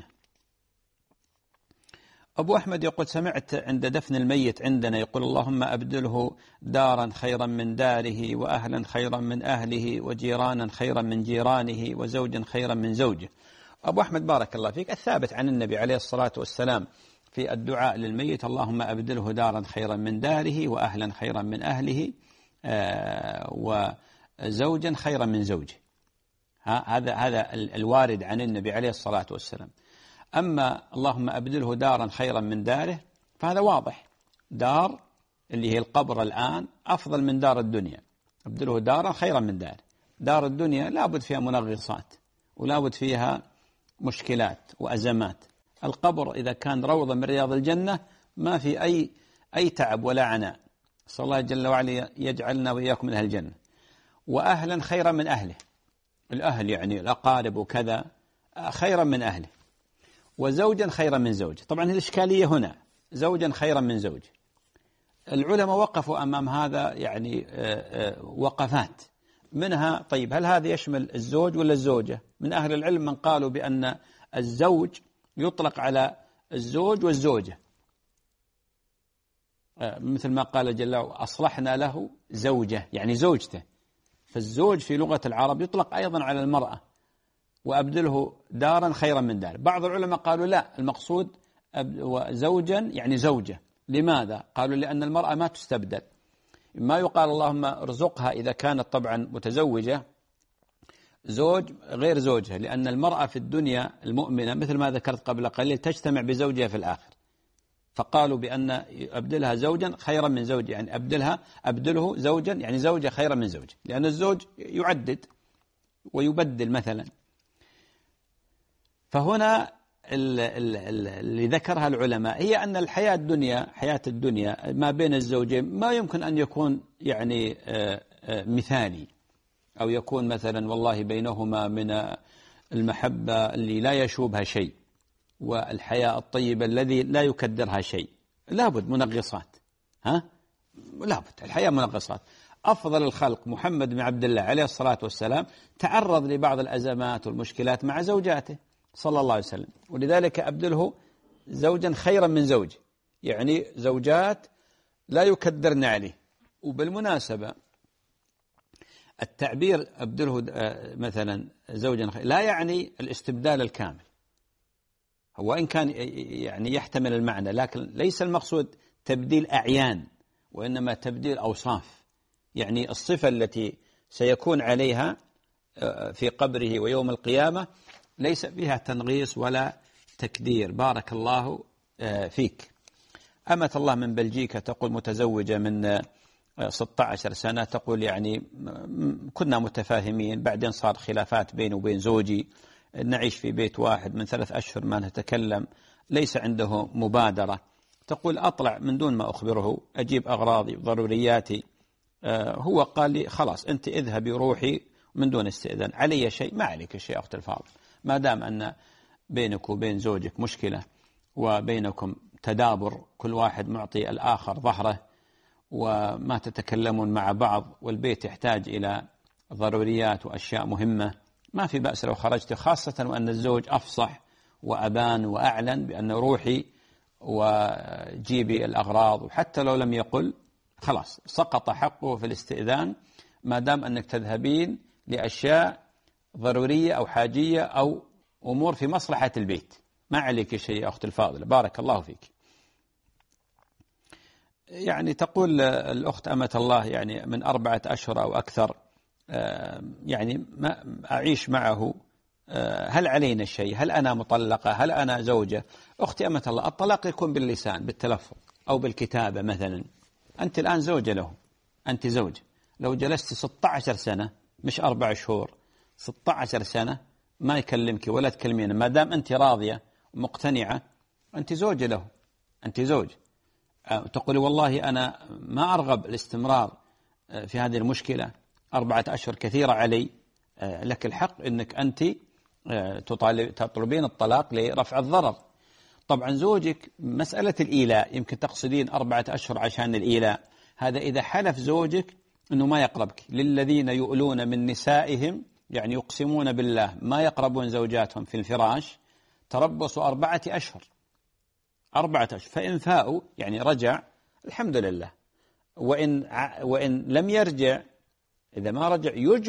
أبو أحمد يقول سمعت عند دفن الميت عندنا يقول اللهم أبدله دارا خيرا من داره، وأهلا خيرا من أهله، وجيرانا خيرا من جيرانه، وزوجا خيرا من زوجه. أبو أحمد بارك الله فيك، الثابت عن النبي عليه الصلاة والسلام في الدعاء للميت اللهم أبدله دارا خيرا من داره، وأهلا خيرا من أهله، وزوجا خيرا من زوجه. هذا الوارد عن النبي عليه الصلاة والسلام. أما اللهم أبدله دارا خيرا من داره فهذا واضح، دار اللي هي القبر الآن أفضل من دار الدنيا، أبدله دارا خيرا من داره. دار الدنيا لابد فيها منغصات ولابد فيها مشكلات وأزمات. القبر إذا كان روضة من رياض الجنة ما في أي تعب ولا عناء. صلى الله جل وعلا يجعلنا وإياكم من أهل الجنة. وأهلا خيرا من أهله، الأهل يعني الأقارب وكذا خيرا من أهله. وزوجا خيرا من زوجه. طبعا الإشكالية هنا زوجا خيرا من زوجه. العلماء وقفوا أمام هذا يعني وقفات منها. طيب هل هذا يشمل الزوج ولا الزوجة؟ من أهل العلم من قالوا بأن الزوج يطلق على الزوج والزوجة، مثل ما قال جل وعلا أصلحنا له زوجة يعني زوجته. فالزوج في لغة العرب يطلق أيضا على المرأة. وأبدله دارا خيرا من دار. بعض العلماء قالوا لا، المقصود زوجا يعني زوجة. لماذا؟ قالوا لأن المرأة ما تستبدل. ما يقال اللهم ارزقها إذا كانت طبعا متزوجة زوج غير زوجها، لأن المرأة في الدنيا المؤمنة مثل ما ذكرت قبل قليل تجتمع بزوجها في الآخر. فقالوا بأن أبدلها زوجا خيرا من زوج، يعني أبدله زوجا يعني زوجة خيرا من زوج، لأن الزوج يعدد ويبدل مثلا. فهنا اللي ذكرها العلماء هي أن حياة الدنيا ما بين الزوجين ما يمكن أن يكون يعني مثالي، أو يكون مثلا والله بينهما من المحبة اللي لا يشوبها شيء والحياة الطيبة الذي لا يكدرها شيء. لابد منغصات، لابد الحياة منغصات. أفضل الخلق محمد بن عبد الله عليه الصلاة والسلام تعرض لبعض الأزمات والمشكلات مع زوجاته صلى الله عليه وسلم، ولذلك أبدله زوجا خيرا من زوجه، يعني زوجات لا يكدرن عليه. وبالمناسبة التعبير أبدله مثلا زوجا لا يعني الاستبدال الكامل، هو إن كان يعني يحتمل المعنى، لكن ليس المقصود تبديل أعيان، وإنما تبديل أوصاف. يعني الصفة التي سيكون عليها في قبره ويوم القيامة ليس فيها تنغيص ولا تكدير. بارك الله فيك. أمة الله من بلجيكا تقول متزوجة من 16 سنة، تقول يعني كنا متفاهمين، بعدين صار خلافات بيني وبين زوجي، نعيش في بيت واحد من 3 أشهر ما نتكلم، ليس عنده مبادرة. تقول أطلع من دون ما أخبره، أجيب أغراضي وضرورياتي، هو قال لي خلاص أنت اذهبي روحي من دون استئذان، علي شيء؟ ما عليك شيء أخت الفاضل، ما دام أن بينك وبين زوجك مشكلة وبينكم تدابر، كل واحد معطي الآخر ظهره وما تتكلمون مع بعض، والبيت يحتاج إلى ضروريات وأشياء مهمة، ما في بأس لو خرجت، خاصة وأن الزوج أفصح وأبان وأعلن بأن روحي وجيبي الأغراض، وحتى لو لم يقل خلاص سقط حقه في الاستئذان، ما دام أنك تذهبين لأشياء ضرورية أو حاجية أو أمور في مصلحة البيت، ما عليك شيء يا أخت الفاضلة. بارك الله فيك. يعني تقول الأخت أمة الله يعني من 4 أشهر أو أكثر يعني ما أعيش معه، هل علينا شيء؟ هل أنا مطلقة؟ هل أنا زوجة؟ أختي أمة الله، الطلاق يكون باللسان بالتلفظ أو بالكتابة مثلا. أنت الآن زوجة له، أنت زوجة، لو جلست 16 سنة مش 4 شهور، 16 سنة ما يكلمك ولا تكلمين، ما دام أنت راضية مقتنعة أنت زوجة له، أنت زوج. تقولي والله أنا ما أرغب الاستمرار في هذه المشكلة، 4 أشهر كثيرة علي، لك الحق أنك أنت تطلبين الطلاق لرفع الضرر. طبعا زوجك مسألة الإيلاء يمكن تقصدين 4 أشهر عشان الإيلاء، هذا إذا حلف زوجك أنه ما يقربك. للذين يؤلون من نسائهم يعني يقسمون بالله ما يقربون زوجاتهم في الفراش تربصوا 4 أشهر، 4 أشهر، فإن فاءوا يعني رجع الحمد لله، وإن لم يرجع، إذا ما رجع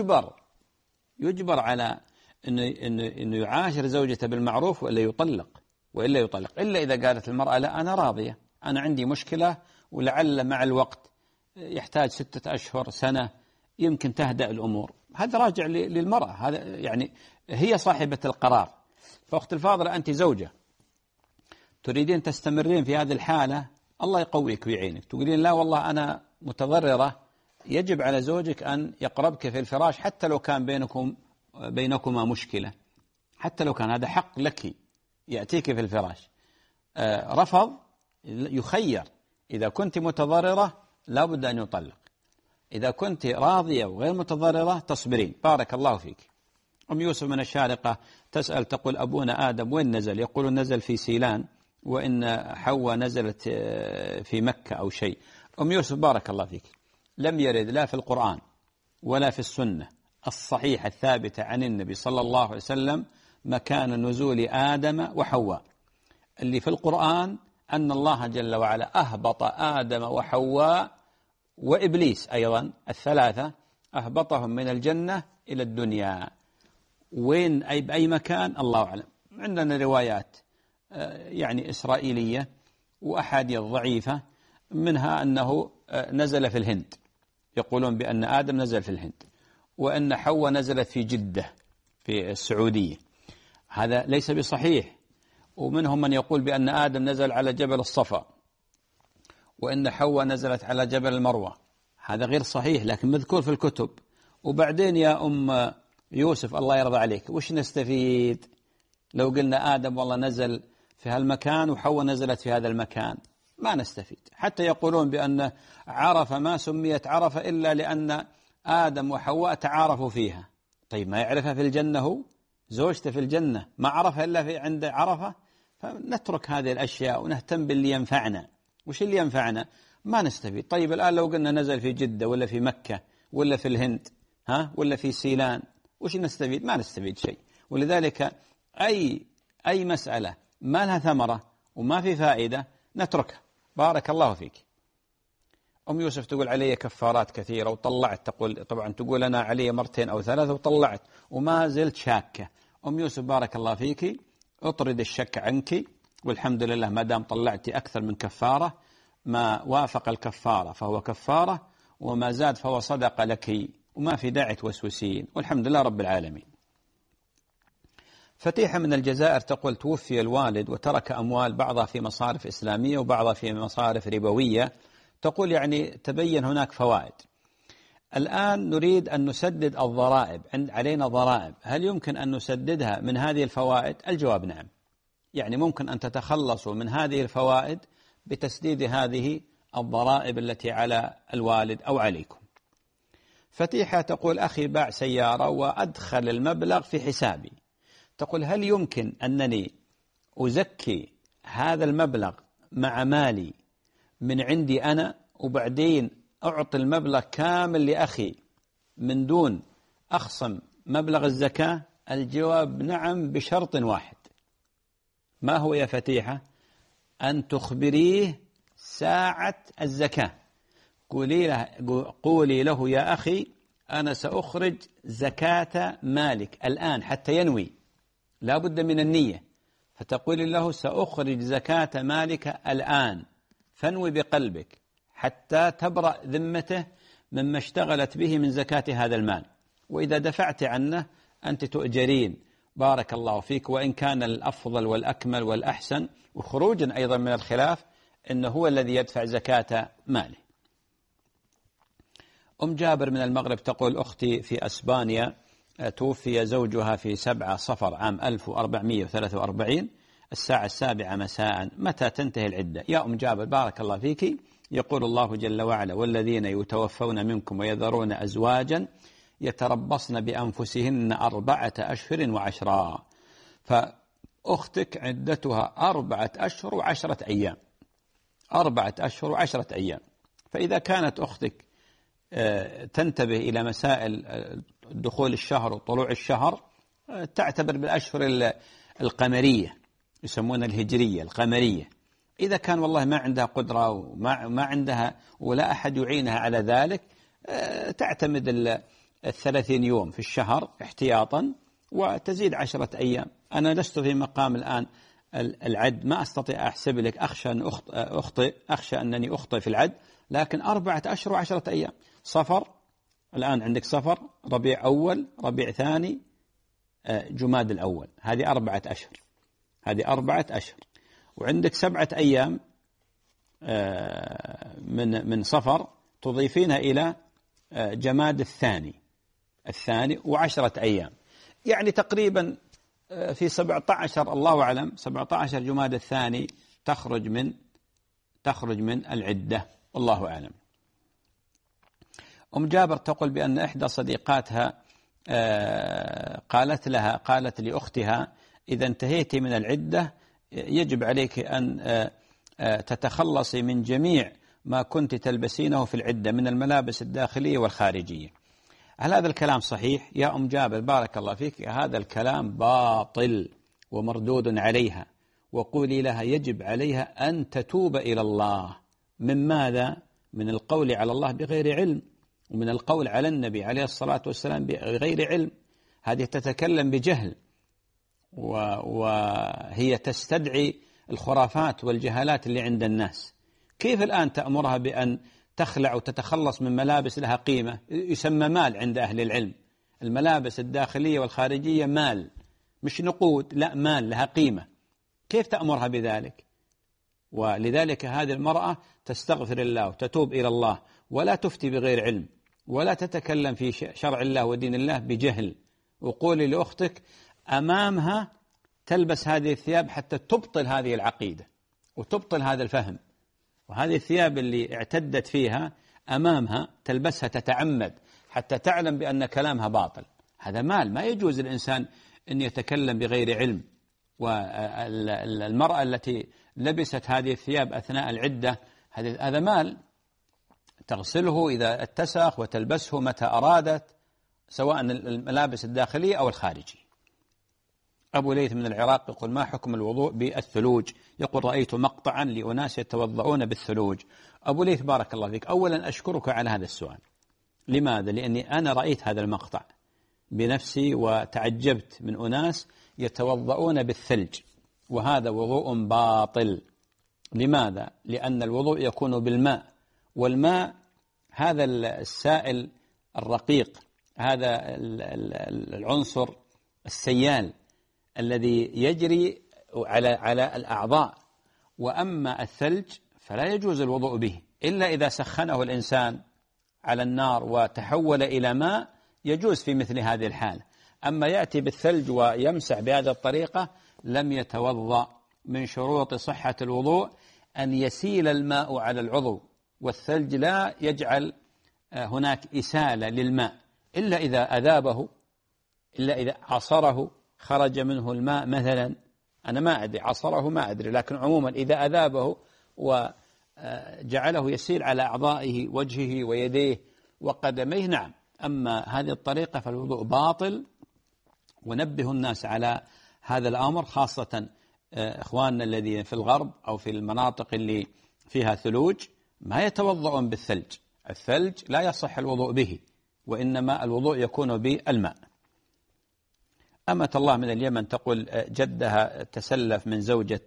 يجبر على إنه يعاشر زوجته بالمعروف وإلا يطلق، إلا إذا قالت المرأة لا أنا راضية، أنا عندي مشكلة ولعل مع الوقت يحتاج 6 أشهر سنة يمكن تهدأ الأمور، هذا راجع للمرأة، هذا يعني هي صاحبة القرار. فأخت الفاضلة أنت زوجة تريدين تستمرين في هذه الحالة، الله يقويك ويعينك، تقولين لا والله أنا متضررة، يجب على زوجك أن يقربك في الفراش حتى لو كان بينكما مشكلة، حتى لو كان هذا حق لك يأتيك في الفراش. رفض يخير، إذا كنت متضررة لا بد أن يطلق، إذا كنت راضية وغير متضررة تصبرين. بارك الله فيك. أم يوسف من الشارقة تسأل تقول أبونا آدم وين نزل؟ يقول نزل في سيلان، وإن حواء نزلت في مكة أو شيء. أم يوسف بارك الله فيك، لم يرد لا في القرآن ولا في السنة الصحيحة الثابتة عن النبي صلى الله عليه وسلم مكان نزول آدم وحواء. اللي في القرآن أن الله جل وعلا أهبط آدم وحواء وإبليس أيضا الثلاثة، أهبطهم من الجنة إلى الدنيا. وين أي بأي مكان الله أعلم. عندنا روايات يعني إسرائيلية وأحاديث ضعيفة، منها أنه نزل في الهند، يقولون بأن آدم نزل في الهند، وأن حواء نزلت في جدة في السعودية، هذا ليس بصحيح. ومنهم من يقول بأن آدم نزل على جبل الصفا، وأن حواء نزلت على جبل المروة، هذا غير صحيح لكن مذكور في الكتب. وبعدين يا أم يوسف الله يرضى عليك، وش نستفيد لو قلنا آدم والله نزل في هالمكان وحواء نزلت في هذا المكان؟ ما نستفيد. حتى يقولون بأن عرفة ما سميت عرفة إلا لأن آدم وحواء تعارفوا فيها. طيب ما يعرفها في الجنة، هو زوجته في الجنة ما عرفها إلا في عند عرفة. فنترك هذه الأشياء ونهتم باللي ينفعنا. وش اللي ينفعنا؟ ما نستفيد. طيب الآن لو قلنا نزل في جدة ولا في مكة ولا في الهند ولا في سيلان، وش نستفيد؟ ما نستفيد شيء. ولذلك أي مسألة ما لها ثمرة وما في فائدة نتركها. بارك الله فيك. أم يوسف تقول علي كفارات كثيرة وطلعت، طبعا تقول أنا علي مرتين أو ثلاثة وطلعت وما زلت شاكة. أم يوسف بارك الله فيك، اطرد الشك عنك، والحمد لله ما دام طلعتي أكثر من كفارة، ما وافق الكفارة فهو كفارة، وما زاد فهو صدق لك، وما في داعي توسوسين، والحمد لله رب العالمين. فتيحة من الجزائر تقول توفي الوالد وترك أموال بعضها في مصارف إسلامية وبعضها في مصارف ربوية. تقول يعني تبين هناك فوائد. الآن نريد أن نسدد الضرائب، علينا ضرائب، هل يمكن أن نسددها من هذه الفوائد؟ الجواب نعم. يعني ممكن أن تتخلصوا من هذه الفوائد بتسديد هذه الضرائب التي على الوالد أو عليكم. فتيحة تقول أخي باع سيارة وأدخل المبلغ في حسابي. تقول هل يمكن أنني أزكي هذا المبلغ مع مالي من عندي أنا وبعدين أعطي المبلغ كامل لأخي من دون أخصم مبلغ الزكاة؟ الجواب نعم بشرط واحد. ما هو يا فتيحة؟ أن تخبريه ساعة الزكاة. قولي له يا أخي أنا سأخرج زكاة مالك الآن حتى ينوي، لا بد من النية، فتقولي له سأخرج زكاة مالك الآن، فانوي بقلبك حتى تبرأ ذمته مما اشتغلت به من زكاة هذا المال، وإذا دفعت عنه أنت تؤجرين. بارك الله فيك. وإن كان الأفضل والأكمل والأحسن وخروجا أيضا من الخلاف إنه هو الذي يدفع زكاة ماله. أم جابر من المغرب تقول أختي في أسبانيا توفي زوجها في 7 صفر عام 1443 الساعة 7 مساء، متى تنتهي العدة؟ يا أم جابر بارك الله فيك، يقول الله جل وعلا والذين يتوفون منكم ويذرون أزواجا يتربصن بأنفسهن 4 أشهر و10. فأختك عدتها 4 أشهر و10 أيام، 4 أشهر و10 أيام. فإذا كانت أختك تنتبه إلى مسائل دخول الشهر وطلوع الشهر، تعتبر بالأشهر القمرية، يسمون الهجرية القمرية. إذا كان والله ما عندها قدرة وما عندها ولا أحد يعينها على ذلك، تعتمد 30 يوم في الشهر احتياطا وتزيد 10 أيام. أنا لست في مقام الآن العد، ما أستطيع أحسب لك، أخشى أنني أخطئ في العد، لكن 4 أشهر و10 أيام. صفر الآن عندك صفر، ربيع أول، ربيع ثاني، جماد الأول، هذه 4 أشهر، هذه 4 أشهر. وعندك 7 أيام من صفر تضيفينها إلى جماد الثاني و10 أيام، يعني تقريبا في 17 الله أعلم 17 جماد الثاني تخرج من العدة، والله أعلم. أم جابر تقول بأن إحدى صديقاتها قالت لأختها إذا انتهيت من العدة يجب عليك أن تتخلصي من جميع ما كنت تلبسينه في العدة من الملابس الداخلية والخارجية. هل هذا الكلام صحيح؟ يا أم جابر بارك الله فيك، هذا الكلام باطل ومردود عليها، وقولي لها يجب عليها أن تتوب إلى الله. من ماذا؟ من القول على الله بغير علم، ومن القول على النبي عليه الصلاة والسلام بغير علم. هذه تتكلم بجهل، وهي تستدعي الخرافات والجهالات اللي عند الناس. كيف الآن تأمرها بأن تخلع وتتخلص من ملابس لها قيمة؟ يسمى مال عند أهل العلم، الملابس الداخلية والخارجية مال، مش نقود، لا مال لها قيمة. كيف تأمرها بذلك؟ ولذلك هذه المرأة تستغفر الله وتتوب إلى الله، ولا تفتي بغير علم، ولا تتكلم في شرع الله ودين الله بجهل. وقولي لأختك أمامها تلبس هذه الثياب حتى تبطل هذه العقيدة وتبطل هذا الفهم، وهذه الثياب اللي اعتدت فيها أمامها تلبسها تتعمد حتى تعلم بأن كلامها باطل. هذا مال، ما يجوز الإنسان أن يتكلم بغير علم. والمرأة التي لبست هذه الثياب أثناء العدة هذا مال، تغسله إذا اتسخ وتلبسه متى أرادت، سواء الملابس الداخلية أو الخارجية. أبو ليث من العراق يقول: ما حكم الوضوء بالثلوج؟ يقول: رأيت مقطعا لأناس يتوضؤون بالثلوج. أبو ليث بارك الله فيك، أولا أشكرك على هذا السؤال. لماذا؟ لأني أنا رأيت هذا المقطع بنفسي وتعجبت من أناس يتوضؤون بالثلج، وهذا وضوء باطل. لماذا؟ لأن الوضوء يكون بالماء، والماء هذا السائل الرقيق، هذا العنصر السيال الذي يجري على الأعضاء. وأما الثلج فلا يجوز الوضوء به إلا إذا سخنه الإنسان على النار وتحول إلى ماء، يجوز في مثل هذه الحالة. أما يأتي بالثلج ويمسح بهذه الطريقة لم يتوضأ. من شروط صحة الوضوء أن يسيل الماء على العضو، والثلج لا يجعل هناك إسالة للماء إلا إذا أذابه، إلا إذا عصره خرج منه الماء مثلا. أنا ما أدري عصره، ما أدري، لكن عموما إذا أذابه وجعله يسيل على أعضائه وجهه ويديه وقدميه نعم. أما هذه الطريقة فالوضوء باطل. ونبه الناس على هذا الأمر، خاصة إخواننا الذين في الغرب أو في المناطق اللي فيها ثلوج ما يتوضؤون بالثلج. الثلج لا يصح الوضوء به، وإنما الوضوء يكون بالماء. أمة الله من اليمن تقول: جدها تسلف من زوجة،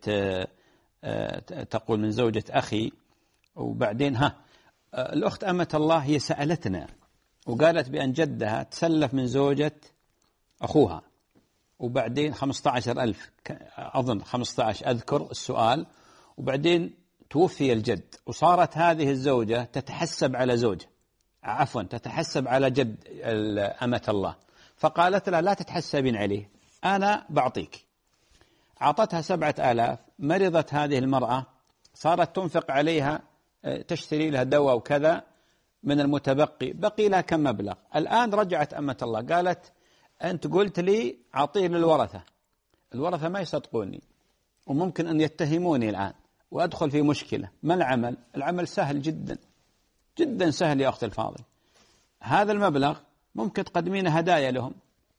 تقول من زوجة أخي، وبعدين الأخت أمة الله هي سألتنا وقالت بأن جدها تسلف من زوجة أخوها، وبعدين 15,000 أظن 15 أذكر السؤال، وبعدين توفي الجد، وصارت هذه الزوجة تتحسب على زوجة، عفوا تتحسب على جد أمة الله، فقالت لها: لا تتحسبين عليه، أنا بعطيك. أعطتها 7,000. مرضت هذه المرأة، صارت تنفق عليها، تشتري لها دواء وكذا من المتبقي، بقي لها كم مبلغ. الآن رجعت أمة الله قالت: أنت قلت لي أعطيه للورثة، الورثة ما يصدقوني وممكن أن يتهموني الآن وأدخل في مشكلة. ما العمل؟ العمل سهل جدا جدا، سهل يا أختي الفاضل. هذا المبلغ ممكن تقدمين هدايا لهم،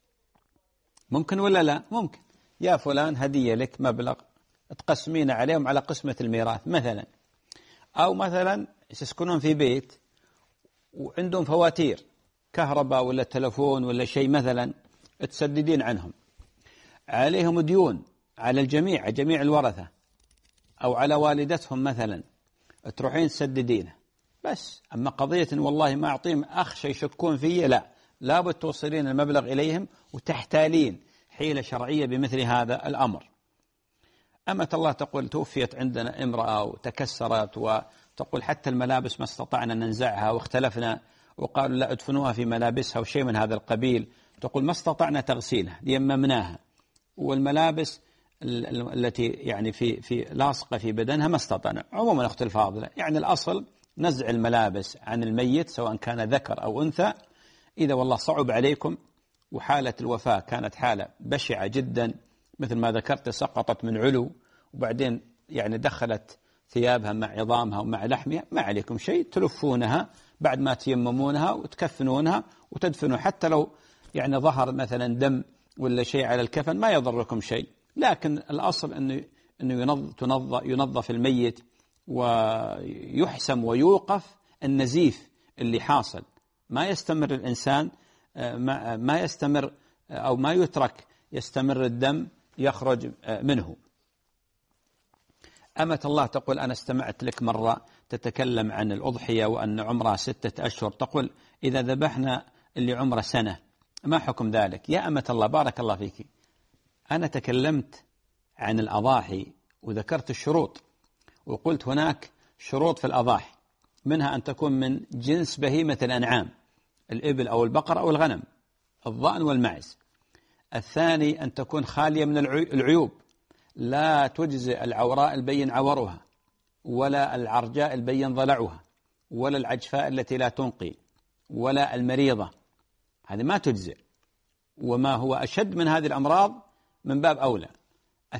ممكن ولا لا؟ ممكن. يا فلان هدية لك مبلغ تقسمين عليهم على قسمة الميراث مثلا. أو مثلا يسكنون في بيت وعندهم فواتير كهرباء ولا تلفون ولا شيء مثلا، تسددين عنهم. عليهم ديون على الجميع، جميع الورثة، أو على والدتهم مثلا، تروحين تسددينه بس. أما قضية والله ما أعطيهم أخشى يشكون فيه، لا، لابد توصلين المبلغ إليهم وتحتالين حيلة شرعية بمثل هذا الأمر. أمة الله تقول: توفيت عندنا امرأة وتكسرت، وتقول حتى الملابس ما استطعنا ننزعها، واختلفنا وقالوا لا ادفنوها في ملابسها وشيء من هذا القبيل. تقول: ما استطعنا تغسيلها، يممناها، والملابس التي يعني في لاصقة في بدنها ما استطعنا. عموما أختي الفاضلة، يعني الأصل نزع الملابس عن الميت سواء كان ذكر أو أنثى. إذا والله صعب عليكم وحالة الوفاة كانت حالة بشعة جدا مثل ما ذكرت، سقطت من علو وبعدين يعني دخلت ثيابها مع عظامها ومع لحمها، ما عليكم شيء، تلفونها بعد ما تيممونها وتكفنونها وتدفنوا. حتى لو يعني ظهر مثلا دم ولا شيء على الكفن ما يضركم شيء، لكن الأصل أنه ينظف الميت ويحسم ويوقف النزيف اللي حاصل. ما يستمر الإنسان، ما يستمر أو ما يترك يستمر الدم يخرج منه. أمة الله تقول: أنا استمعت لك مرة تتكلم عن الأضحية وأن عمرها 6 أشهر، تقول: إذا ذبحنا اللي عمره سنة ما حكم ذلك؟ يا أمة الله بارك الله فيك، أنا تكلمت عن الأضاحي وذكرت الشروط، وقلت هناك شروط في الأضاحي، منها أن تكون من جنس بهيمة الأنعام، الإبل أو البقر أو الغنم، الضأن والمعز. الثاني أن تكون خالية من العيوب، لا تجزئ العوراء البين عورها، ولا العرجاء البين ضلعها، ولا العجفاء التي لا تنقي، ولا المريضة، هذه ما تجزئ، وما هو أشد من هذه الأمراض من باب أولى.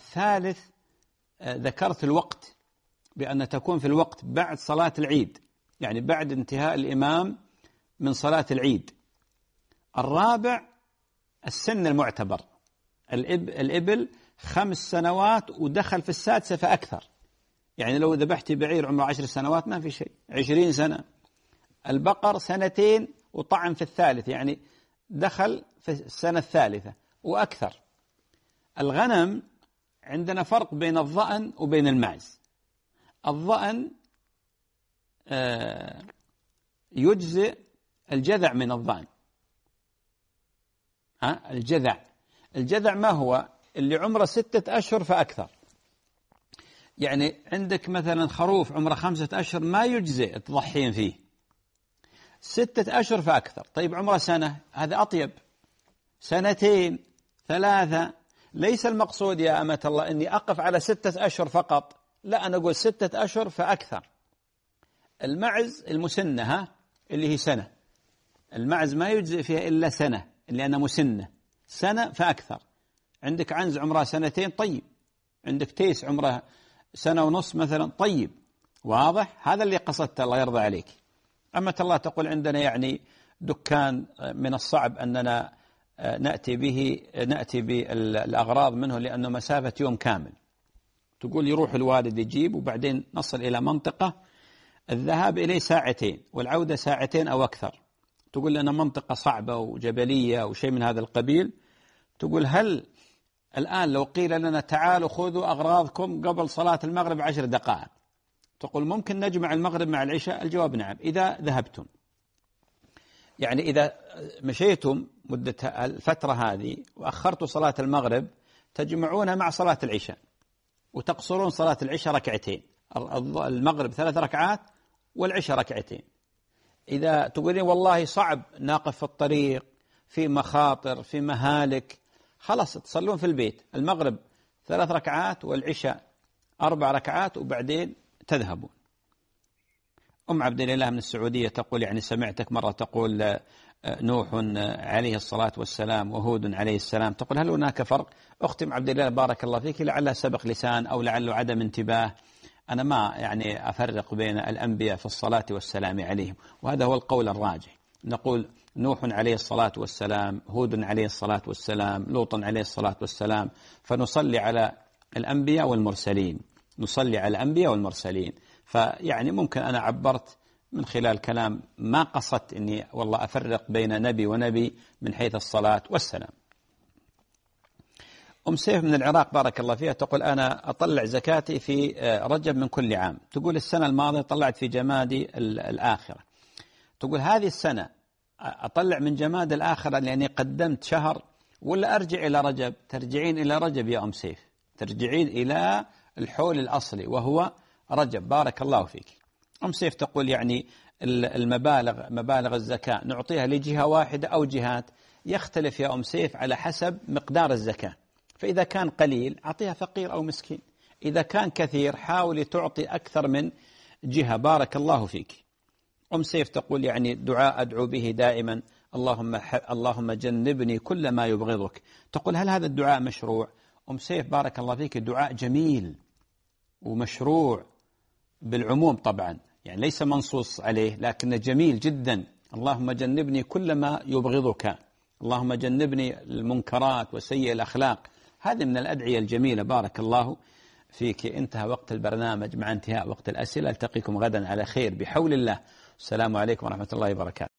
الثالث ذكرت الوقت، بأن تكون في الوقت بعد صلاة العيد، يعني بعد انتهاء الإمام من صلاة العيد. الرابع السن المعتبر، الإبل 5 سنوات ودخل في السادسة فأكثر، يعني لو ذبحت بعير عمره 10 سنوات ما في شيء، 20 سنة. البقر 2 وطعن في الثالث، يعني دخل في السنة الثالثة وأكثر. الغنم عندنا فرق بين الضأن وبين المعز. الضأن يجزئ الجذع من الضأن. الجذع ما هو؟ اللي عمره 6 أشهر فأكثر. يعني عندك مثلا خروف عمره 5 أشهر ما يجزئ تضحين فيه، 6 أشهر فأكثر. طيب عمره سنة، هذا أطيب. 2 3. ليس المقصود يا أمة الله أني أقف على 6 أشهر فقط، لا، أنا أقول 6 أشهر فأكثر. المعز المسنة اللي هي سنة، المعز ما يجزئ فيها إلا سنة لأنها مسنة، سنة فأكثر. عندك عنز عمره 2 طيب، عندك تيس عمره 1.5 سنة مثلا طيب، واضح؟ هذا اللي قصدته الله يرضى عليك. أمة الله تقول عندنا يعني دكان من الصعب أننا نأتي بالأغراض منه لأنه مسافة يوم كامل. تقول يروح الوالد يجيب، وبعدين نصل إلى منطقة الذهاب إليه 2 ساعة والعودة 2 ساعة أو أكثر. تقول لنا منطقة صعبة وجبلية وشيء من هذا القبيل. تقول هل الآن لو قيل لنا تعالوا خذوا أغراضكم قبل صلاة المغرب 10 دقائق، تقول ممكن نجمع المغرب مع العشاء؟ الجواب نعم، إذا ذهبتم. يعني إذا مشيتم مدة الفترة هذه وأخرتوا صلاة المغرب تجمعونها مع صلاة العشاء وتقصرون صلاة العشاء 2 ركعتين، المغرب 3 ركعات والعشاء 2 ركعتين. إذا تقولين والله صعب ناقف في الطريق، في مخاطر، في مهالك، خلاص تصلون في البيت، المغرب 3 ركعات والعشاء 4 ركعات وبعدين تذهبون. أم عبد الله من السعودية تقول يعني سمعتك مرة تقول نوح عليه الصلاة والسلام وهود عليه السلام، تقول هل هناك فرق؟ أختي عبد الله بارك الله فيك، لعلها سبق لسان أو لعله عدم انتباه. أنا ما يعني أفرق بين الأنبياء في الصلاة والسلام عليهم، وهذا هو القول الراجح. نقول نوح عليه الصلاة والسلام، هود عليه الصلاة والسلام، لوط عليه الصلاة والسلام، فنصلي على الأنبياء والمرسلين، نصلي على الأنبياء والمرسلين. فيعني ممكن أنا عبرت من خلال كلام، ما قصدت أني والله أفرق بين نبي ونبي من حيث الصلاة والسلام. أم سيف من العراق بارك الله فيها تقول أنا أطلع زكاتي في رجب من كل عام. تقول السنة الماضية طلعت في جمادي الآخرة. تقول هذه السنة أطلع من جماد الآخرة لأني قدمت شهر ولا أرجع إلى رجب؟ ترجعين إلى رجب يا أم سيف، ترجعين إلى الحول الأصلي وهو رجب. بارك الله فيك. أم سيف تقول يعني مبالغ الزكاة نعطيها لجهة واحدة أو جهات؟ يختلف يا أم سيف على حسب مقدار الزكاة. فإذا كان قليل أعطيها فقير أو مسكين، إذا كان كثير حاولي تعطي أكثر من جهة. بارك الله فيك. أم سيف تقول يعني دعاء أدعو به دائما، اللهم جنبني كل ما يبغضك. تقول هل هذا الدعاء مشروع؟ أم سيف بارك الله فيك دعاء جميل ومشروع بالعموم طبعا، يعني ليس منصوص عليه لكنه جميل جدا. اللهم جنبني كل ما يبغضك، اللهم جنبني المنكرات وسيء الأخلاق. هذه من الأدعية الجميلة. بارك الله فيك. انتهى وقت البرنامج مع انتهاء وقت الأسئلة. ألتقيكم غدا على خير بحول الله. السلام عليكم ورحمة الله وبركاته.